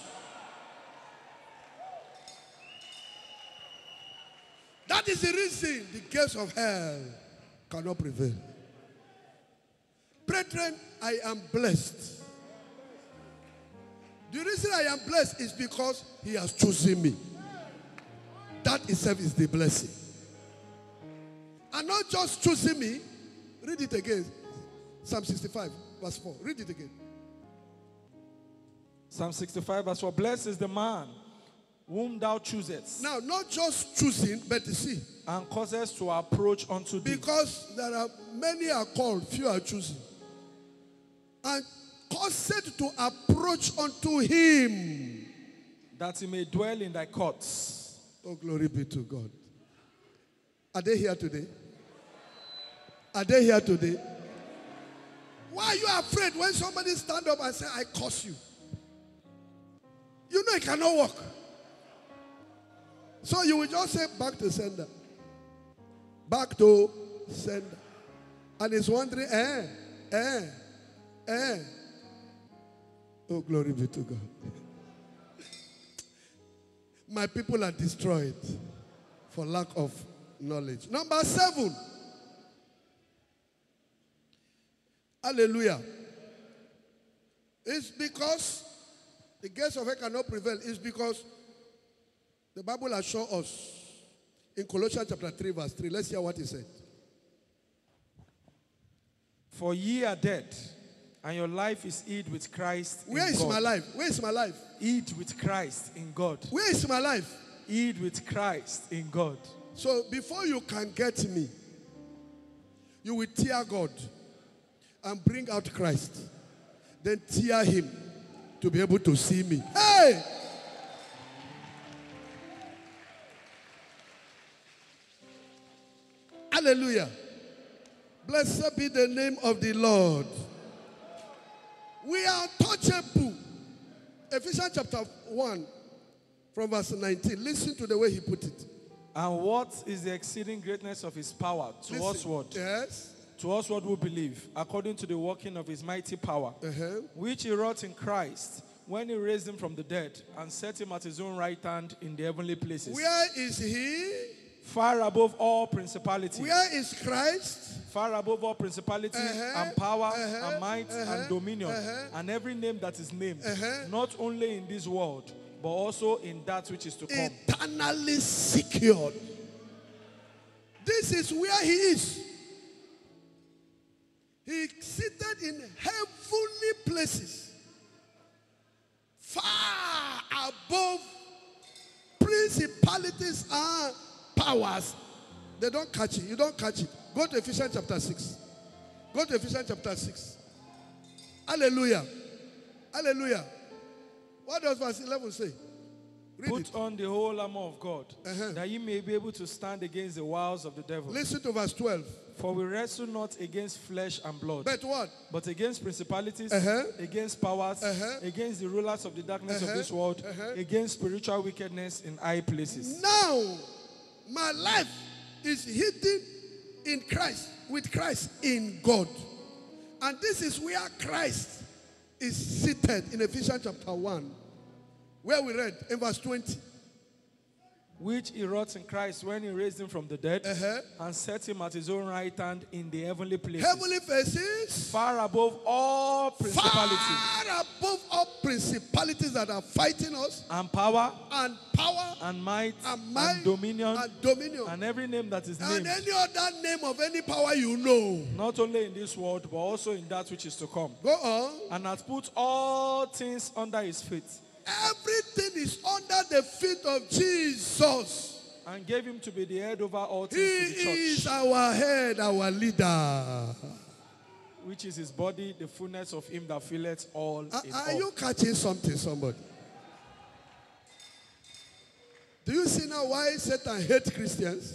That is the reason the gates of hell cannot prevail. Brethren, I am blessed. The reason I am blessed is because he has chosen me. That itself is the blessing. And not just choosing me. Read it again. Psalm sixty-five, verse four. Read it again. Psalm sixty-five, verse four. Blessed is the man whom thou choosest. Now, not just choosing, but you see. And causest to approach unto thee. Because there are many are called, few are choosing. And caused to approach unto him. That he may dwell in thy courts. Oh, glory be to God. Are they here today? Are they here today? Why are you afraid when somebody stand up and say, I curse you? You know it cannot work. So you will just say, back to sender. Back to sender. And he's wondering, eh, eh, eh. Oh, glory be to God. My people are destroyed for lack of knowledge. Number seven. Hallelujah. It's because the gates of hell cannot prevail. It's because the Bible has shown us in Colossians chapter three, verse three. Let's hear what he said. For ye are dead, and your life is hid with Christ in Where is God. my life? Where is my life? Hid with Christ in God. Where is my life? Hid with Christ in God. So before you can get me, you will tear God and bring out Christ. Then tear him to be able to see me. Hey! Hallelujah. Blessed be the name of the Lord. We are untouchable. Ephesians chapter one, from verse nineteen. Listen to the way he put it. And what is the exceeding greatness of his power to Listen. us what? Yes. To us what we believe, according to the working of his mighty power, Uh-huh. which he wrought in Christ when he raised him from the dead and set him at his own right hand in the heavenly places, Where is he? far above all principality, Where is Christ? far above all principality Uh-huh. and power Uh-huh. and might Uh-huh. and dominion, Uh-huh. and every name that is named, Uh-huh. not only in this world, but also in that which is to come. Eternally secured. This is where he is. He is seated in heavenly places, far above principalities and powers. They don't catch it. You don't catch it. Go to Ephesians chapter six. Go to Ephesians chapter six. Hallelujah. Hallelujah. What does verse eleven say? Read Put it. on the whole armor of God, Uh-huh. that ye may be able to stand against the wiles of the devil. Listen to verse twelve. For we wrestle not against flesh and blood, But what? but against principalities, Uh-huh. against powers, Uh-huh. against the rulers of the darkness Uh-huh. of this world, Uh-huh. against spiritual wickedness in high places. Now, my life is hidden in Christ, with Christ in God. And this is where Christ is seated in Ephesians chapter one, where we read in verse twenty. Which he wrought in Christ when he raised him from the dead Uh-huh. and set him at his own right hand in the heavenly places, Heavenly places, far above all principality far above all principalities that are fighting us, and power and power, and might and might, and dominion and dominion, and every name that is and named, any other name of any power you know. not only in this world, but also in that which is to come. Go on. And hath put all things under his feet, Everything is under the feet of Jesus. and gave him to be the head over all He things to the church, is our head, our leader. which is his body, the fullness of him that filleth all Are, in are all. you catching something, somebody? Do you see now why Satan hates Christians?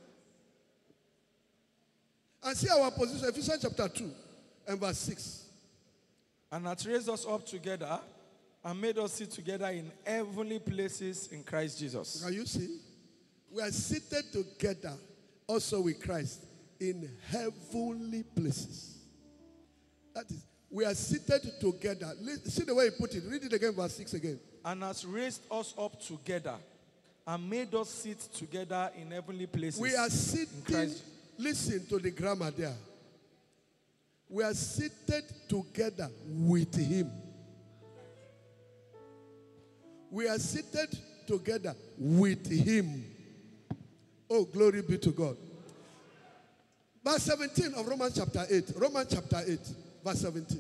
And see our position, Ephesians chapter two and verse six. And hath raised us up together and made us sit together in heavenly places in Christ Jesus. Can you see? We are seated together also with Christ in heavenly places. That is, we are seated together. See the way he put it. Read it again, verse six again. And hath raised us up together and made us sit together in heavenly places. We are sitting, Christ. listen to the grammar there. We are seated together with him. We are seated together with him. Oh, glory be to God. Verse seventeen of Romans chapter eight. Romans chapter eight, verse seventeen.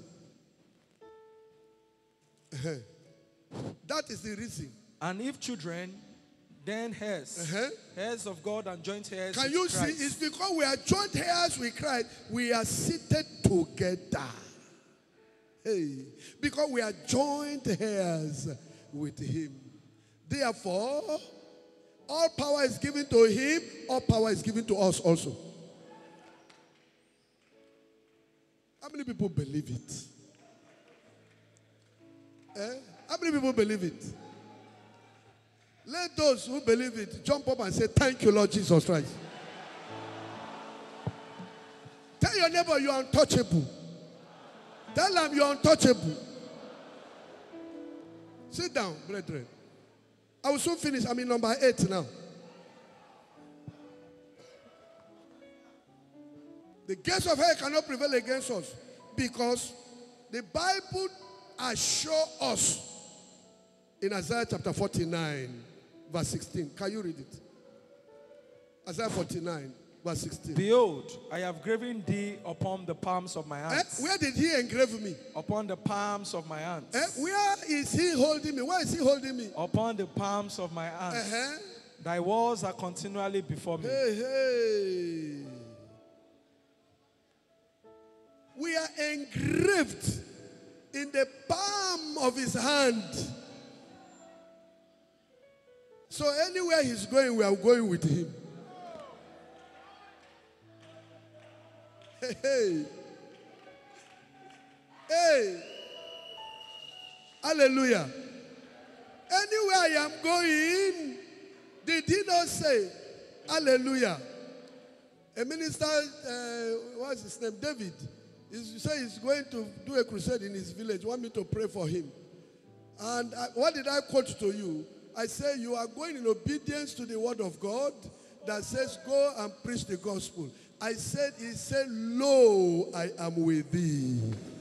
Uh-huh. That is the reason. And if children, then heirs, Uh-huh. heirs of God and joint heirs Can with you see? Christ. It's because we are joint heirs with Christ. We are seated together. Hey, because we are joint heirs with him. Therefore, all power is given to him. All power is given to us also. How many people believe it? Eh? How many people believe it? Let those who believe it jump up and say, "Thank you, Lord Jesus Christ." Tell your neighbor you are untouchable. Tell them you are untouchable. Sit down, brethren. I will soon finish. I'm in number eight now. The gates of hell cannot prevail against us because the Bible assures us in Isaiah chapter forty-nine, verse sixteen. Can you read it? Isaiah forty-nine, verse sixteen. Behold, I have graven thee upon the palms of my Eh, hands. where did he engrave me? Upon the palms of my hands. Eh, where is he holding me? Where is he holding me? Upon the palms of my hands. Uh-huh. Thy walls are continually before me. Hey, hey. We are engraved in the palm of his hand. So anywhere he's going, we are going with him. Hey, hey. Hey. Hallelujah. Anywhere I am going, did he not say, hallelujah? A minister, uh, what's his name? David. He said he's going to do a crusade in his village. Want me to pray for him? And I, what did I quote to you? I say you are going in obedience to the word of God that says go and preach the gospel. I said, he said, lo, I am with thee.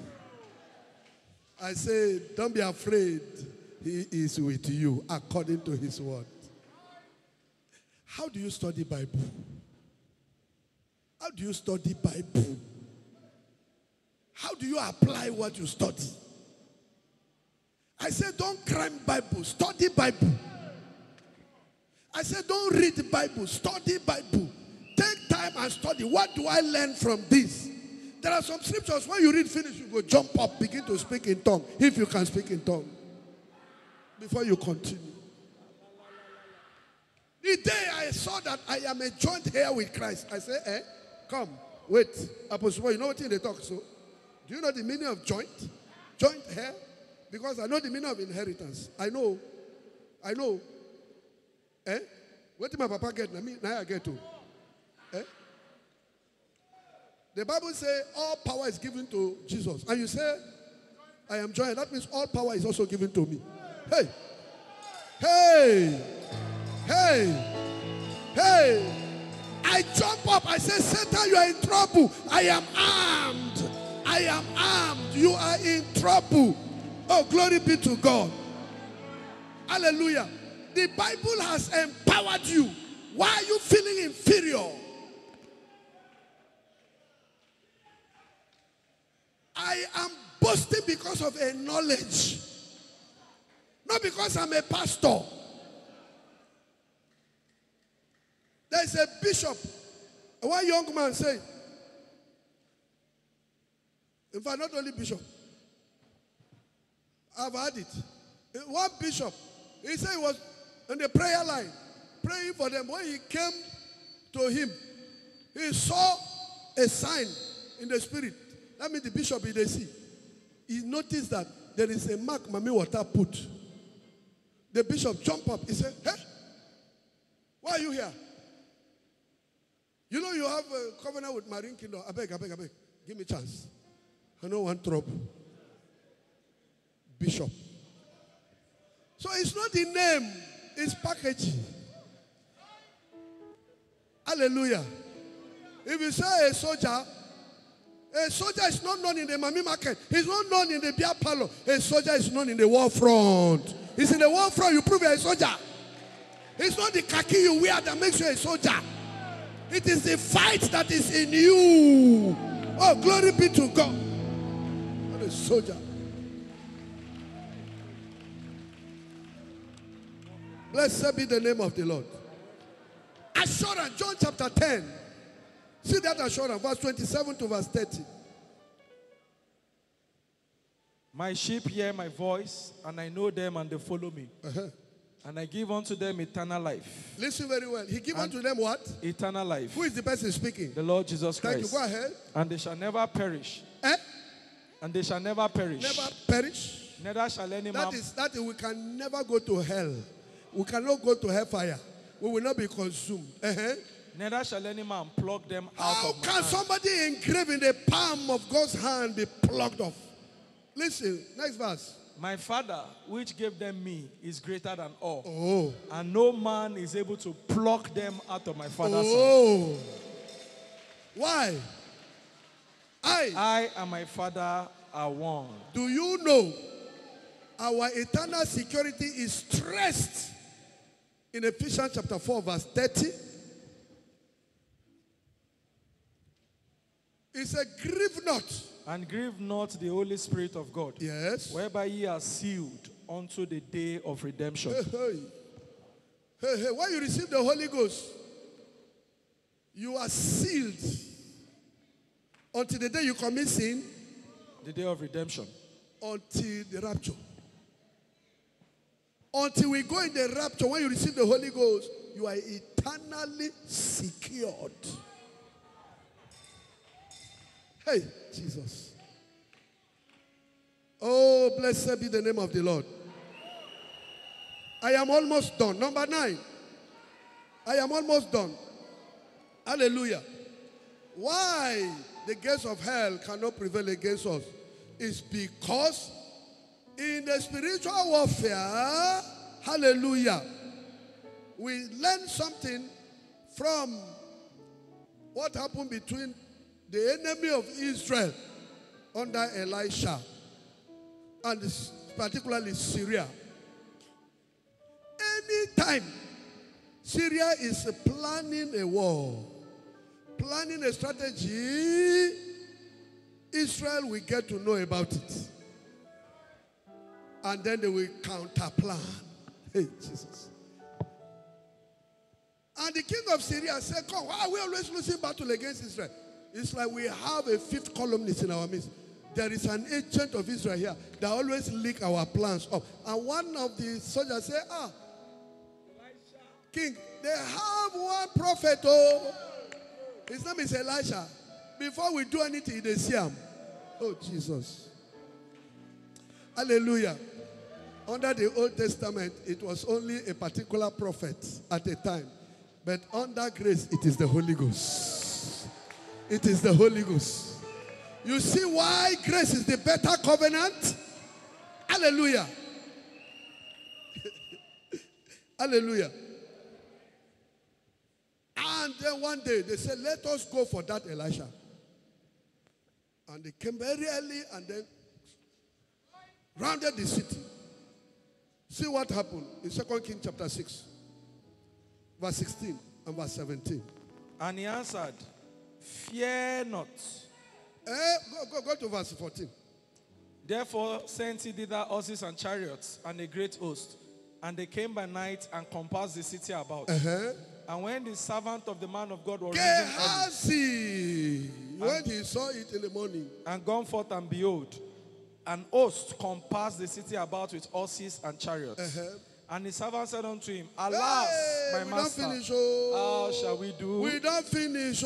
I say, don't be afraid. He is with you according to his word. How do you study Bible? How do you study Bible? How do you apply what you study? I said, don't cram Bible, study Bible. I said, don't read the Bible, study Bible. Take time and study. What do I learn from this? There are some scriptures, when you read finish, you go jump up, begin to speak in tongue, if you can speak in tongue, before you continue. The day I saw that I am a joint heir with Christ, I said, eh, come, wait. Apostle, you know what they talk so? Do you know the meaning of joint? Joint heir? Because I know the meaning of inheritance. I know. I know. Eh? What did my papa get? Now I get to. Eh? The Bible says all power is given to Jesus. And you say, I am joined. That means all power is also given to me. Hey. Hey. Hey. Hey. I jump up. I say, Satan, you are in trouble. I am armed. I am armed. You are in trouble. Oh, glory be to God. Hallelujah. The Bible has empowered you. Why are you feeling inferior? I am boasting because of a knowledge. Not because I'm a pastor. There's a bishop. One young man said, in fact, not only bishop, I've had it. One bishop, he said he was on the prayer line, praying for them. When he came to him, he saw a sign in the spirit. That means the bishop in the sea. He noticed that there is a mark Mami Water put. The bishop jumped up. He said, hey, why are you here? You know you have a covenant with Marine Kingdom. I beg, I beg, I beg. Give me a chance. I don't want trouble. Bishop. So it's not the name, it's packaging. Hallelujah. If you say a soldier, a soldier is not known in the Mami market. He's not known in the beer parlor. A soldier is known in the war front. He's in the war front, you prove you're a soldier. It's not the khaki you wear that makes you a soldier. It is the fight that is in you. Oh, glory be to God. Not a soldier. Blessed be the name of the Lord. Assurance, John chapter ten. See that assurance, verse twenty-seven to verse thirty. My sheep hear my voice, and I know them, and they follow me. Uh-huh. And I give unto them eternal life. Listen very well. He give unto them what? Eternal life. Who is the person speaking? The Lord Jesus Christ. Thank you. Go ahead. And they shall never perish. Eh? And they shall never perish. Never perish. Neither shall any man. That is that is, we can never go to hell. We cannot go to hellfire. We will not be consumed. Uh-huh. Neither shall any man pluck them out How of my can hand. somebody engraved in the palm of God's hand be plucked off? Listen, next verse. My Father, which gave them me, is greater than all. Oh. And no man is able to pluck them out of my Father's oh. hand. Why? I. I and my Father are one. Do you know our eternal security is stressed in Ephesians chapter four, verse thirty? It's a grieve not. And grieve not the Holy Spirit of God. Yes. Whereby ye are sealed unto the day of redemption. Hey, hey. Hey, hey. When you receive the Holy Ghost, you are sealed until the day you commit sin. The day of redemption. Until the rapture. Until we go in the rapture, when you receive the Holy Ghost, you are eternally secured. Hey, Jesus. Oh, blessed be the name of the Lord. I am almost done. Number nine. I am almost done. Hallelujah. Why the gates of hell cannot prevail against us is because in the spiritual warfare, hallelujah, we learn something from what happened between the enemy of Israel under Elisha and particularly Syria. Anytime Syria is planning a war, planning a strategy, Israel will get to know about it. And then they will counter-plan. Hey, Jesus. And the king of Syria said, come, why are we always losing battle against Israel? It's like we have a fifth columnist in our midst. There is an agent of Israel here that always leak our plans up. And one of the soldiers said, ah, King, they have one prophet, oh. His name is Elisha. Before we do anything, they see him. Oh, Jesus. Hallelujah. Under the Old Testament, it was only a particular prophet at a time. But under grace, it is the Holy Ghost. It is the Holy Ghost. You see why grace is the better covenant? Hallelujah. Hallelujah. And then one day they said, let us go for that Elisha. And they came very early and then rounded the city. See what happened in Second Kings chapter six, verse sixteen and verse seventeen. And he answered, fear not. Eh, go, go, go to verse fourteen. Therefore sent he thither horses and chariots and a great host. And they came by night and compassed the city about. Uh-huh. And when the servant of the man of God was risen Gehazi, when he saw it in the morning, and gone forth, and behold, an host compassed the city about with horses and chariots. Uh-huh. And his servant said unto him, alas, hey, my we master, don't finish, oh. how shall we do? We don't finish.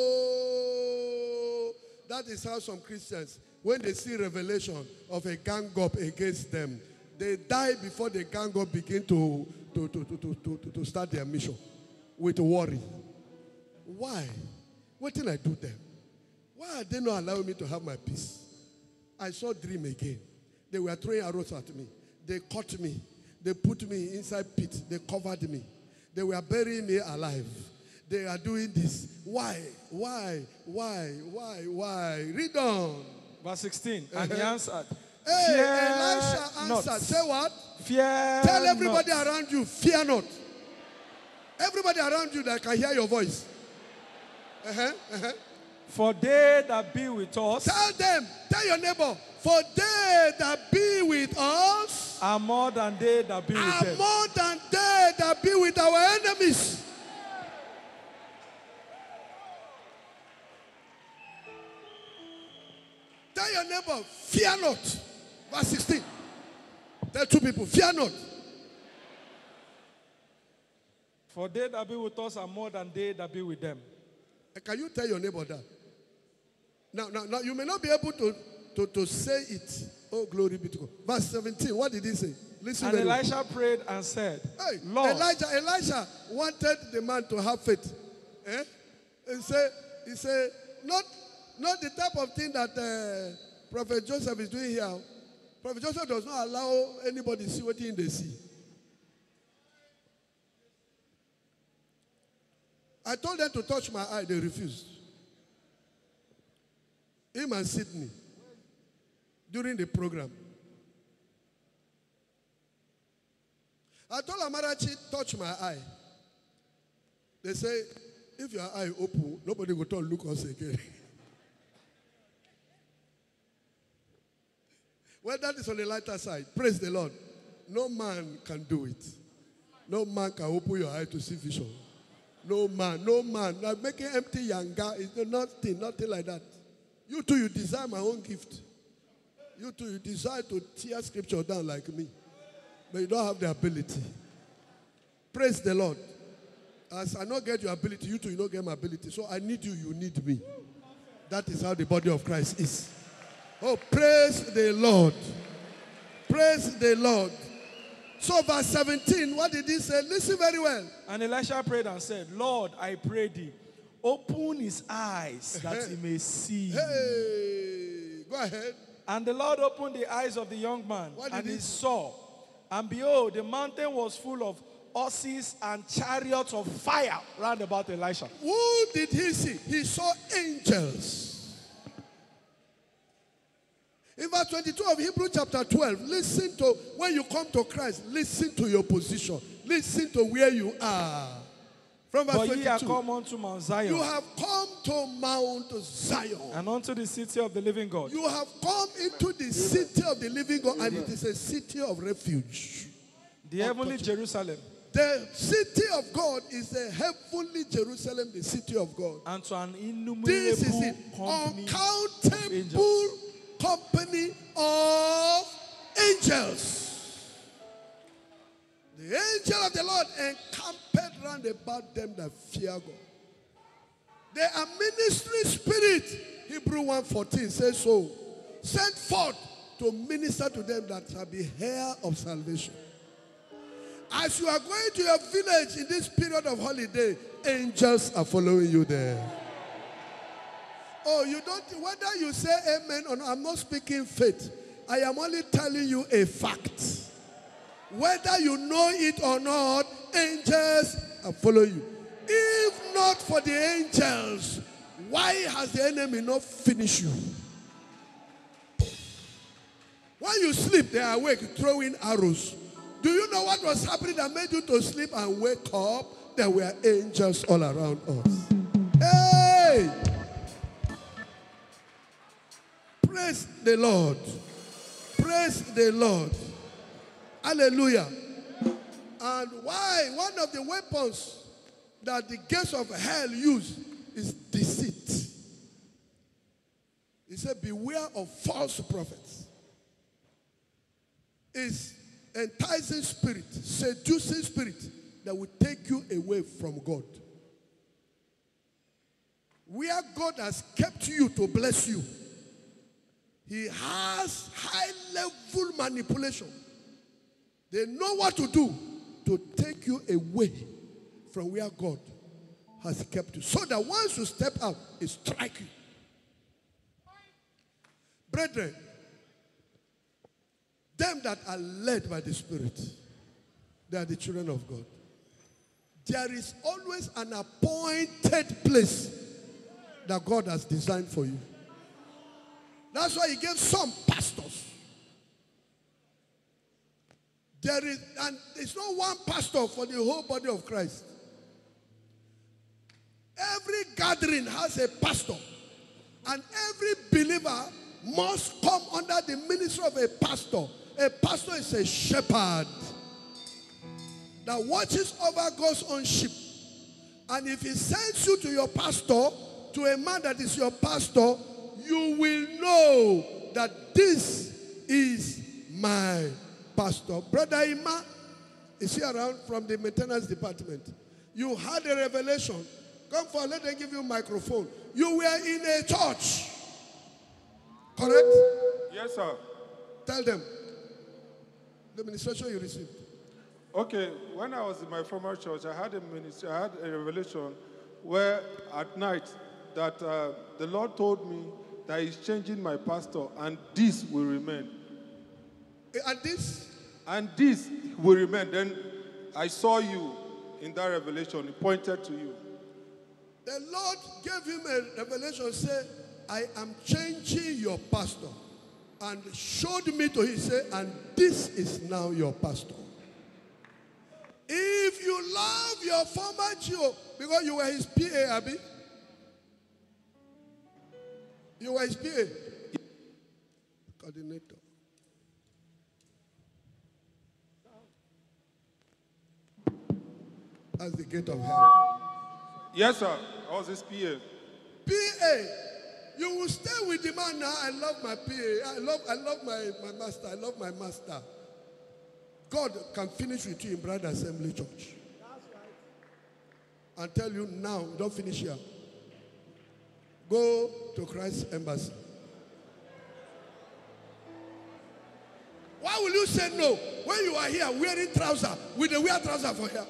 Oh. That is how some Christians, when they see revelation of a gang up against them, they die before the gang up begin to, to, to, to, to, to, to start their mission. With worry. Why? What did I do them? Why are they not allowing me to have my peace? I saw dream again. They were throwing arrows at me. They caught me. They put me inside pit. They covered me. They were burying me alive. They are doing this. Why? Why? Why? Why? Why? Read on. Verse sixteen. And he answered, hey, fear Elisha answered. not. Say what? Fear Tell everybody not. around you, fear not. Everybody around you that can hear your voice. Uh-huh, uh-huh. For they that be with us. Tell them, tell your neighbor, for they that be with us are more than they that be with are them. more than they that be with our enemies. Tell your neighbor, fear not. Verse sixteen. Tell two people, fear not. For they that be with us are more than they that be with them. Can you tell your neighbor that? Now, now, now you may not be able to, to, to say it. Oh, glory be to God. Verse seventeen, what did he say? Listen. And very Elisha well. prayed and said, Hey, Lord. Elijah, Elijah wanted the man to have faith. Eh? He said, he said, not, not the type of thing that uh, Prophet Joseph is doing here. Prophet Joseph does not allow anybody to see what in the sea. I told them to touch my eye. They refused. Him and Sydney. During the program. I told Amarachi, touch my eye. They say, if your eye open, nobody will turn look us again. Well, that is on the lighter side. Praise the Lord. No man can do it. No man can open your eye to see vision. No man, no man. Like making empty yanga is nothing, nothing like that. You too, you desire my own gift. You too, you desire to tear scripture down like me. But you don't have the ability. Praise the Lord. As I not get your ability, you too, you don't get my ability. So I need you, you need me. That is how the body of Christ is. Oh, praise the Lord. Praise the Lord. So verse seventeen, what did he say? Listen very well. And Elisha prayed and said, Lord, I pray thee, open his eyes that he may see. Hey, go ahead. And the Lord opened the eyes of the young man, and he saw. And behold, the mountain was full of horses and chariots of fire round about Elisha. Who did he see? He saw angels. In verse twenty-two of Hebrews chapter twelve, listen to, when you come to Christ, listen to your position. Listen to where you are. From verse But twenty-two, ye are come unto Mount Zion. You have come to Mount Zion. And unto the city of the living God. You have come into the city of the living God, and it is a city of refuge. The heavenly Jerusalem. The city of God is the heavenly Jerusalem, the city of God. And to an This is innumerable it. company Uncountable of angels. company of angels. The angel of the Lord encamped round about them that fear God. They are ministry spirit. Hebrew one fourteen says so. Sent forth to minister to them that shall be heir of salvation. As you are going to your village in this period of holiday, angels are following you there. Oh, you don't, whether you say amen or not, I'm not speaking faith. I am only telling you a fact. Whether you know it or not, angels are following you. If not for the angels, why has the enemy not finished you? When you sleep, they are awake, throwing arrows. Do you know what was happening that made you to sleep and wake up? There were angels all around us. Hey! Praise the Lord. Praise the Lord. Hallelujah. And why? One of the weapons that the gates of hell use is deceit. He said, beware of false prophets. It's enticing spirit, seducing spirit that will take you away from God. Where God has kept you to bless you, He has high-level manipulation. They know what to do to take you away from where God has kept you. So that once you step out, it strikes you. Brethren, them that are led by the Spirit, they are the children of God. There is always an appointed place that God has designed for you. That's why He gave some pastors. There is, and it's not one pastor for the whole body of Christ. Every gathering has a pastor, and every believer must come under the ministry of a pastor. A pastor is a shepherd that watches over God's own sheep. And if he sends you to your pastor, to a man that is your pastor, you will know that this is my pastor. Brother Ima is here around from the maintenance department. You had a revelation. Come forward, let them give you a microphone. You were in a church. Correct? Yes, sir. Tell them the ministration you received. Okay, when I was in my former church, I had a ministry, I had a revelation where at night that uh, the Lord told me that He's changing my pastor, and this will remain. And this? And this will remain. Then I saw you in that revelation. He pointed to you. The Lord gave him a revelation, said, I am changing your pastor. And showed me to him, say, and this is now your pastor. If you love your former G O, because you were his P A, Abi. You were his P A. Coordinator. That's the gate of hell. Yes, sir. I was his P A. P A. You will stay with the man now. I love my P A. I love, I love my, my master. I love my master. God can finish with you in Bride Assembly Church. That's right. And tell you now, don't finish here. Go to Christ's embassy. Why will you say no. When you are here wearing trousers, we dey wear trousers for here.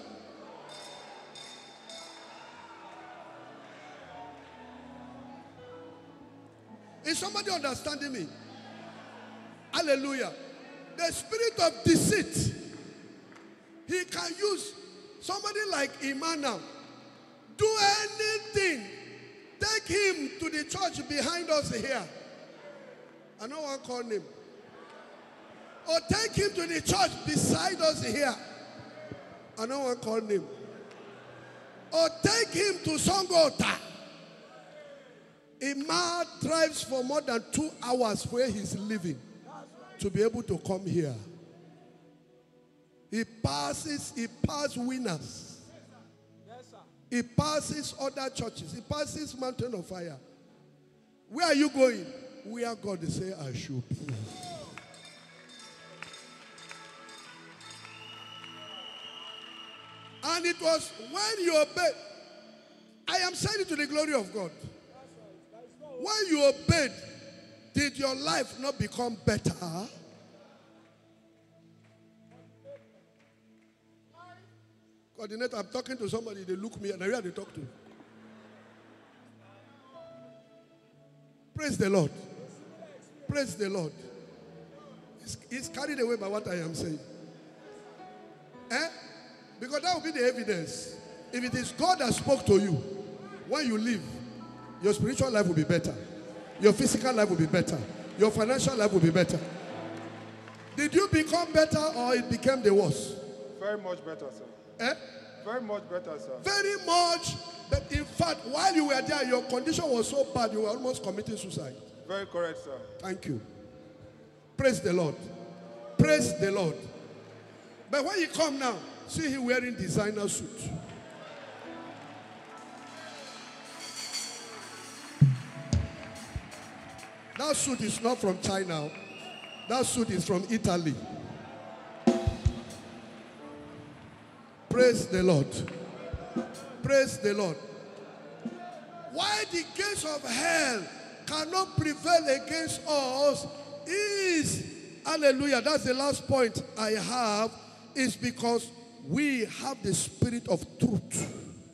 Is somebody understanding me? Hallelujah. The spirit of deceit, he can use somebody like Emmanuel. Do anything. Take him to the church behind us here. I don't want to call him. Or take him to the church beside us here. I don't want to call him. Or take him to Songota. A man drives for more than two hours where he's living to be able to come here. He passes, he passes winners. He passes other churches. He passes Mountain of Fire. Where are you going? Where God is saying I should. And it was when you obeyed. I am saying it to the glory of God. When you obeyed, did your life not become better? Coordinator, I'm talking to somebody, they look me and I really talk to. Praise the Lord. Praise the Lord. He's, he's carried away by what I am saying. Eh? Because that will be the evidence. If it is God that spoke to you, when you live, your spiritual life will be better. Your physical life will be better. Your financial life will be better. Did you become better or it became the worst? Very much better, sir. Eh? Very much better, sir. Very much. But in fact, while you were there, your condition was so bad, you were almost committing suicide. Very correct, sir. Thank you. Praise the Lord. Praise the Lord. But when you come now, see him wearing designer suit. That suit is not from China. That suit is from Italy. Praise the Lord. Praise the Lord. Why the gates of hell cannot prevail against us is, hallelujah, that's the last point I have, is because we have the spirit of truth.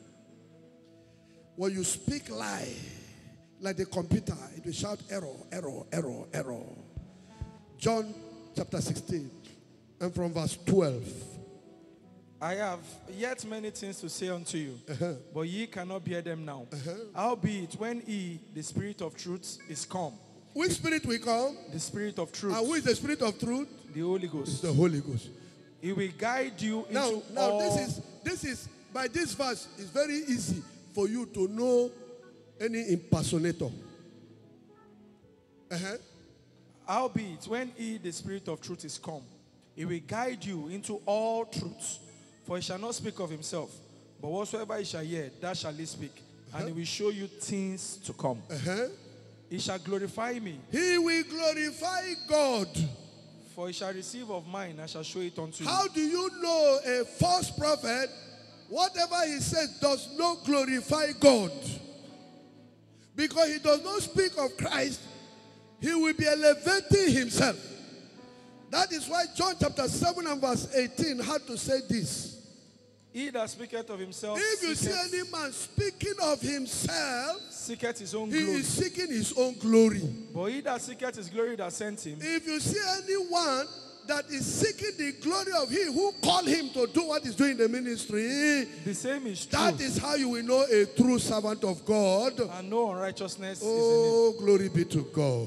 When you speak lie, like the computer, it will shout error, error, error, error. John chapter sixteen, and from verse twelve. I have yet many things to say unto you, Uh-huh. but ye cannot bear them now. Uh-huh. Howbeit, when he, the Spirit of truth, is come, Which spirit will come? the Spirit of truth, And who is the spirit of truth? the Holy It's Ghost, the Holy Ghost. he will guide you Now, into now all. this is this is by this verse, it's very easy for you to know any impersonator. Uh-huh. Howbeit, when he, the Spirit of truth, is come, he will guide you into all truths. For he shall not speak of himself, but whatsoever he shall hear, that shall he speak. Uh-huh. And he will show you things to come. Uh-huh. He shall glorify me, He will glorify God. for he shall receive of mine, and shall show it unto you. How do you know a false prophet, whatever he says, does not glorify God? Because he does not speak of Christ, he will be elevating himself. That is why John chapter seven and verse eighteen had to say this. He that speaketh of himself If you see seeketh, any man speaking of himself, seeketh his own he glory. is seeking his own glory. But he that seeketh his glory that sent him, If you see anyone that is seeking the glory of him who called him to do what he's doing in the ministry, the same is true. that is how you will know a true servant of God. And no unrighteousness is in him. Oh, glory be to God.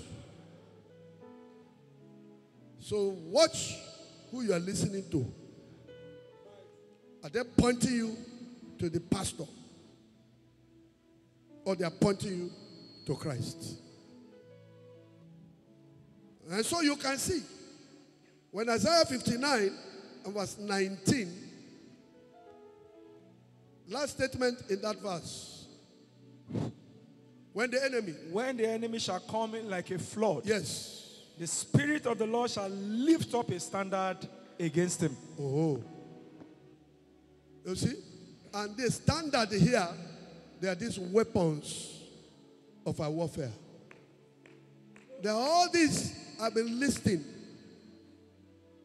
So watch who you are listening to. Are they pointing you to the pastor? Or they are pointing you to Christ? And so you can see, when Isaiah fifty-nine and verse nineteen, last statement in that verse, when the enemy, When the enemy shall come in like a flood, yes, the Spirit of the Lord shall lift up a standard against him. oh, you see, and the standard here, they are these weapons of our warfare. There are all these I've been listing.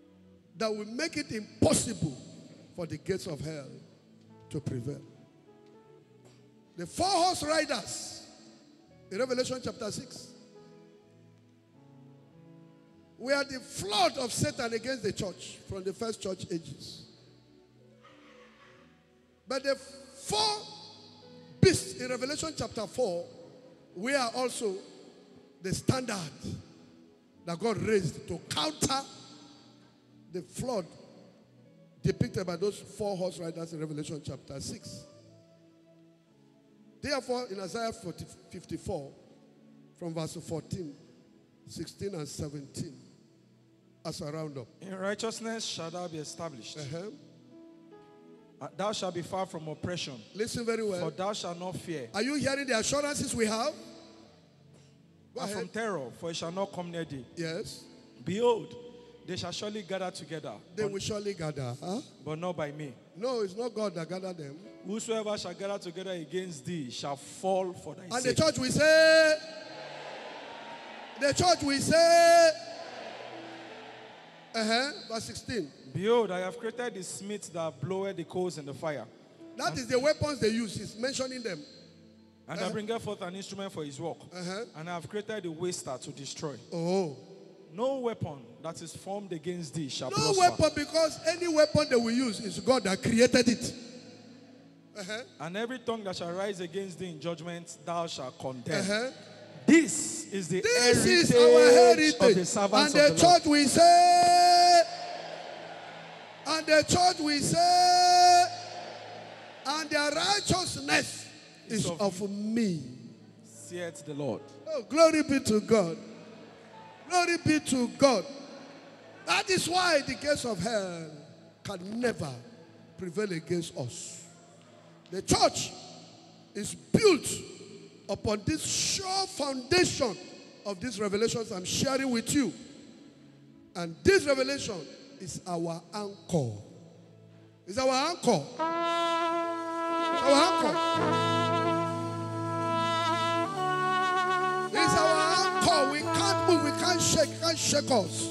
that will make it impossible for the gates of hell to prevail. The four horse riders in Revelation chapter six were the flood of Satan against the church from the first church ages. But the four beasts in Revelation chapter four were also the standard that God raised to counter the flood depicted by those four horse riders in Revelation chapter six. Therefore, in Isaiah fifty-four, from verse fourteen, sixteen, and seventeen, as a roundup. In righteousness shall thou be established. Uh-huh. Uh, thou shalt be far from oppression. Listen very well. For thou shalt not fear. Are you hearing the assurances we have? Go And ahead. from terror, for it shall not come near thee. Yes. Behold, they shall surely gather together, They but, will surely gather. Huh? but not by me. No, it's not God that gathered them. Whosoever shall gather together against thee shall fall for thy And sake. the church will say, the church will say, uh-huh, verse sixteen. Behold, I have created the smith that bloweth the coals in the fire. That is the weapons they use. He's mentioning them. And Uh-huh. I bringeth forth an instrument for his work. Uh-huh. And I have created the waster to destroy. Oh. No weapon that is formed against thee shall No prosper. weapon, because any weapon they will use is God that created it. Uh-huh. And every tongue that shall rise against thee in judgment, thou shalt condemn. Uh-huh. This is the This heritage, is our heritage. of the servants And the, of the Lord. church will say, and the church will say, and their righteousness is of of me. Saith the Lord. Oh, glory be to God. Glory be to God. That is why the gates of hell can never prevail against us. The church is built upon this sure foundation of these revelations I'm sharing with you. And this revelation is our anchor. It's our anchor. It's our anchor. It's our anchor. We can't move. We can't shake. It can't shake us.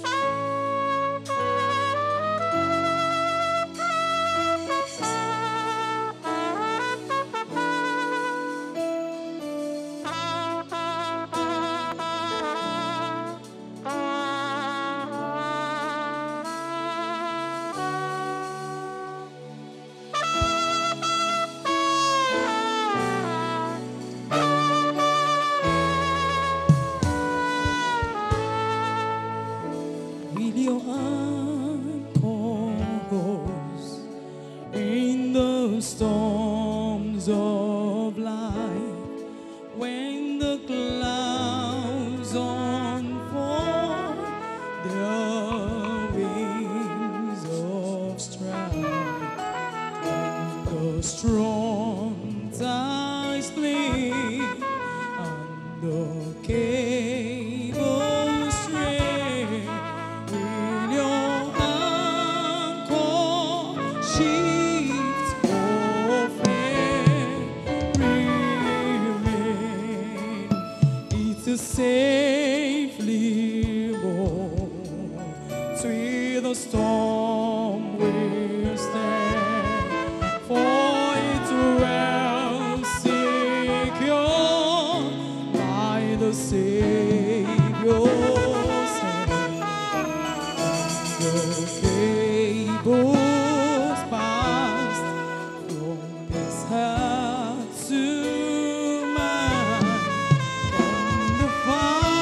Will your anchors in the storms of life, when the clouds unfold their wings of strife, when the strong tides split and the cable stray, will your anchor shift or fail remain? It's a safely borne through the storm will stand, for it's well secure by the Savior's hand. The cables passed from his heart to mine, and the fire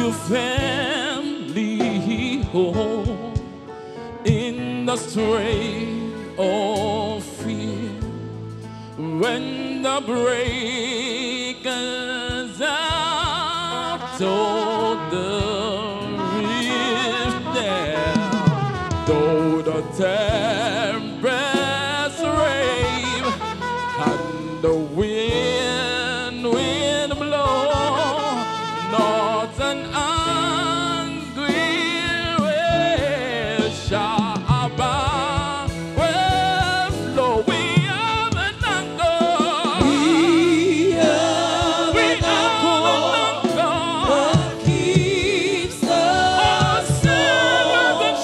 to family home in the strain of fear when the breakers out told the reef down, though the tempest rave and the wind wind blow, not an angry wind shall abide will flow. We have an anchor. We have We an have anchor an anchor. that keeps Oh, us steadfast and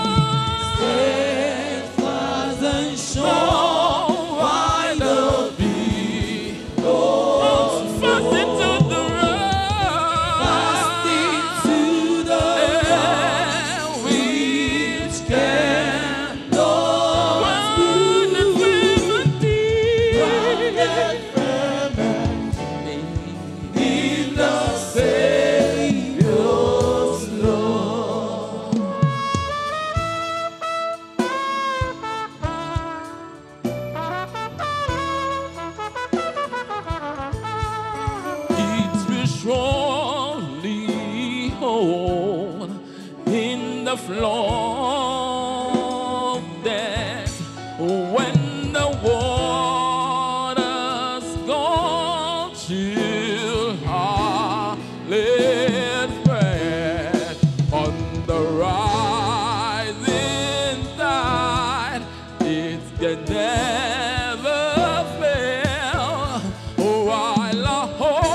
steadfast and sure. sure By the beat oh, fast into the fast rock. into the And we which can Lord run and swim and deep. in the Savior's love. It will surely hold in the flow of death when the waters go chill, let spread on the rising tide. It can never fail while our hope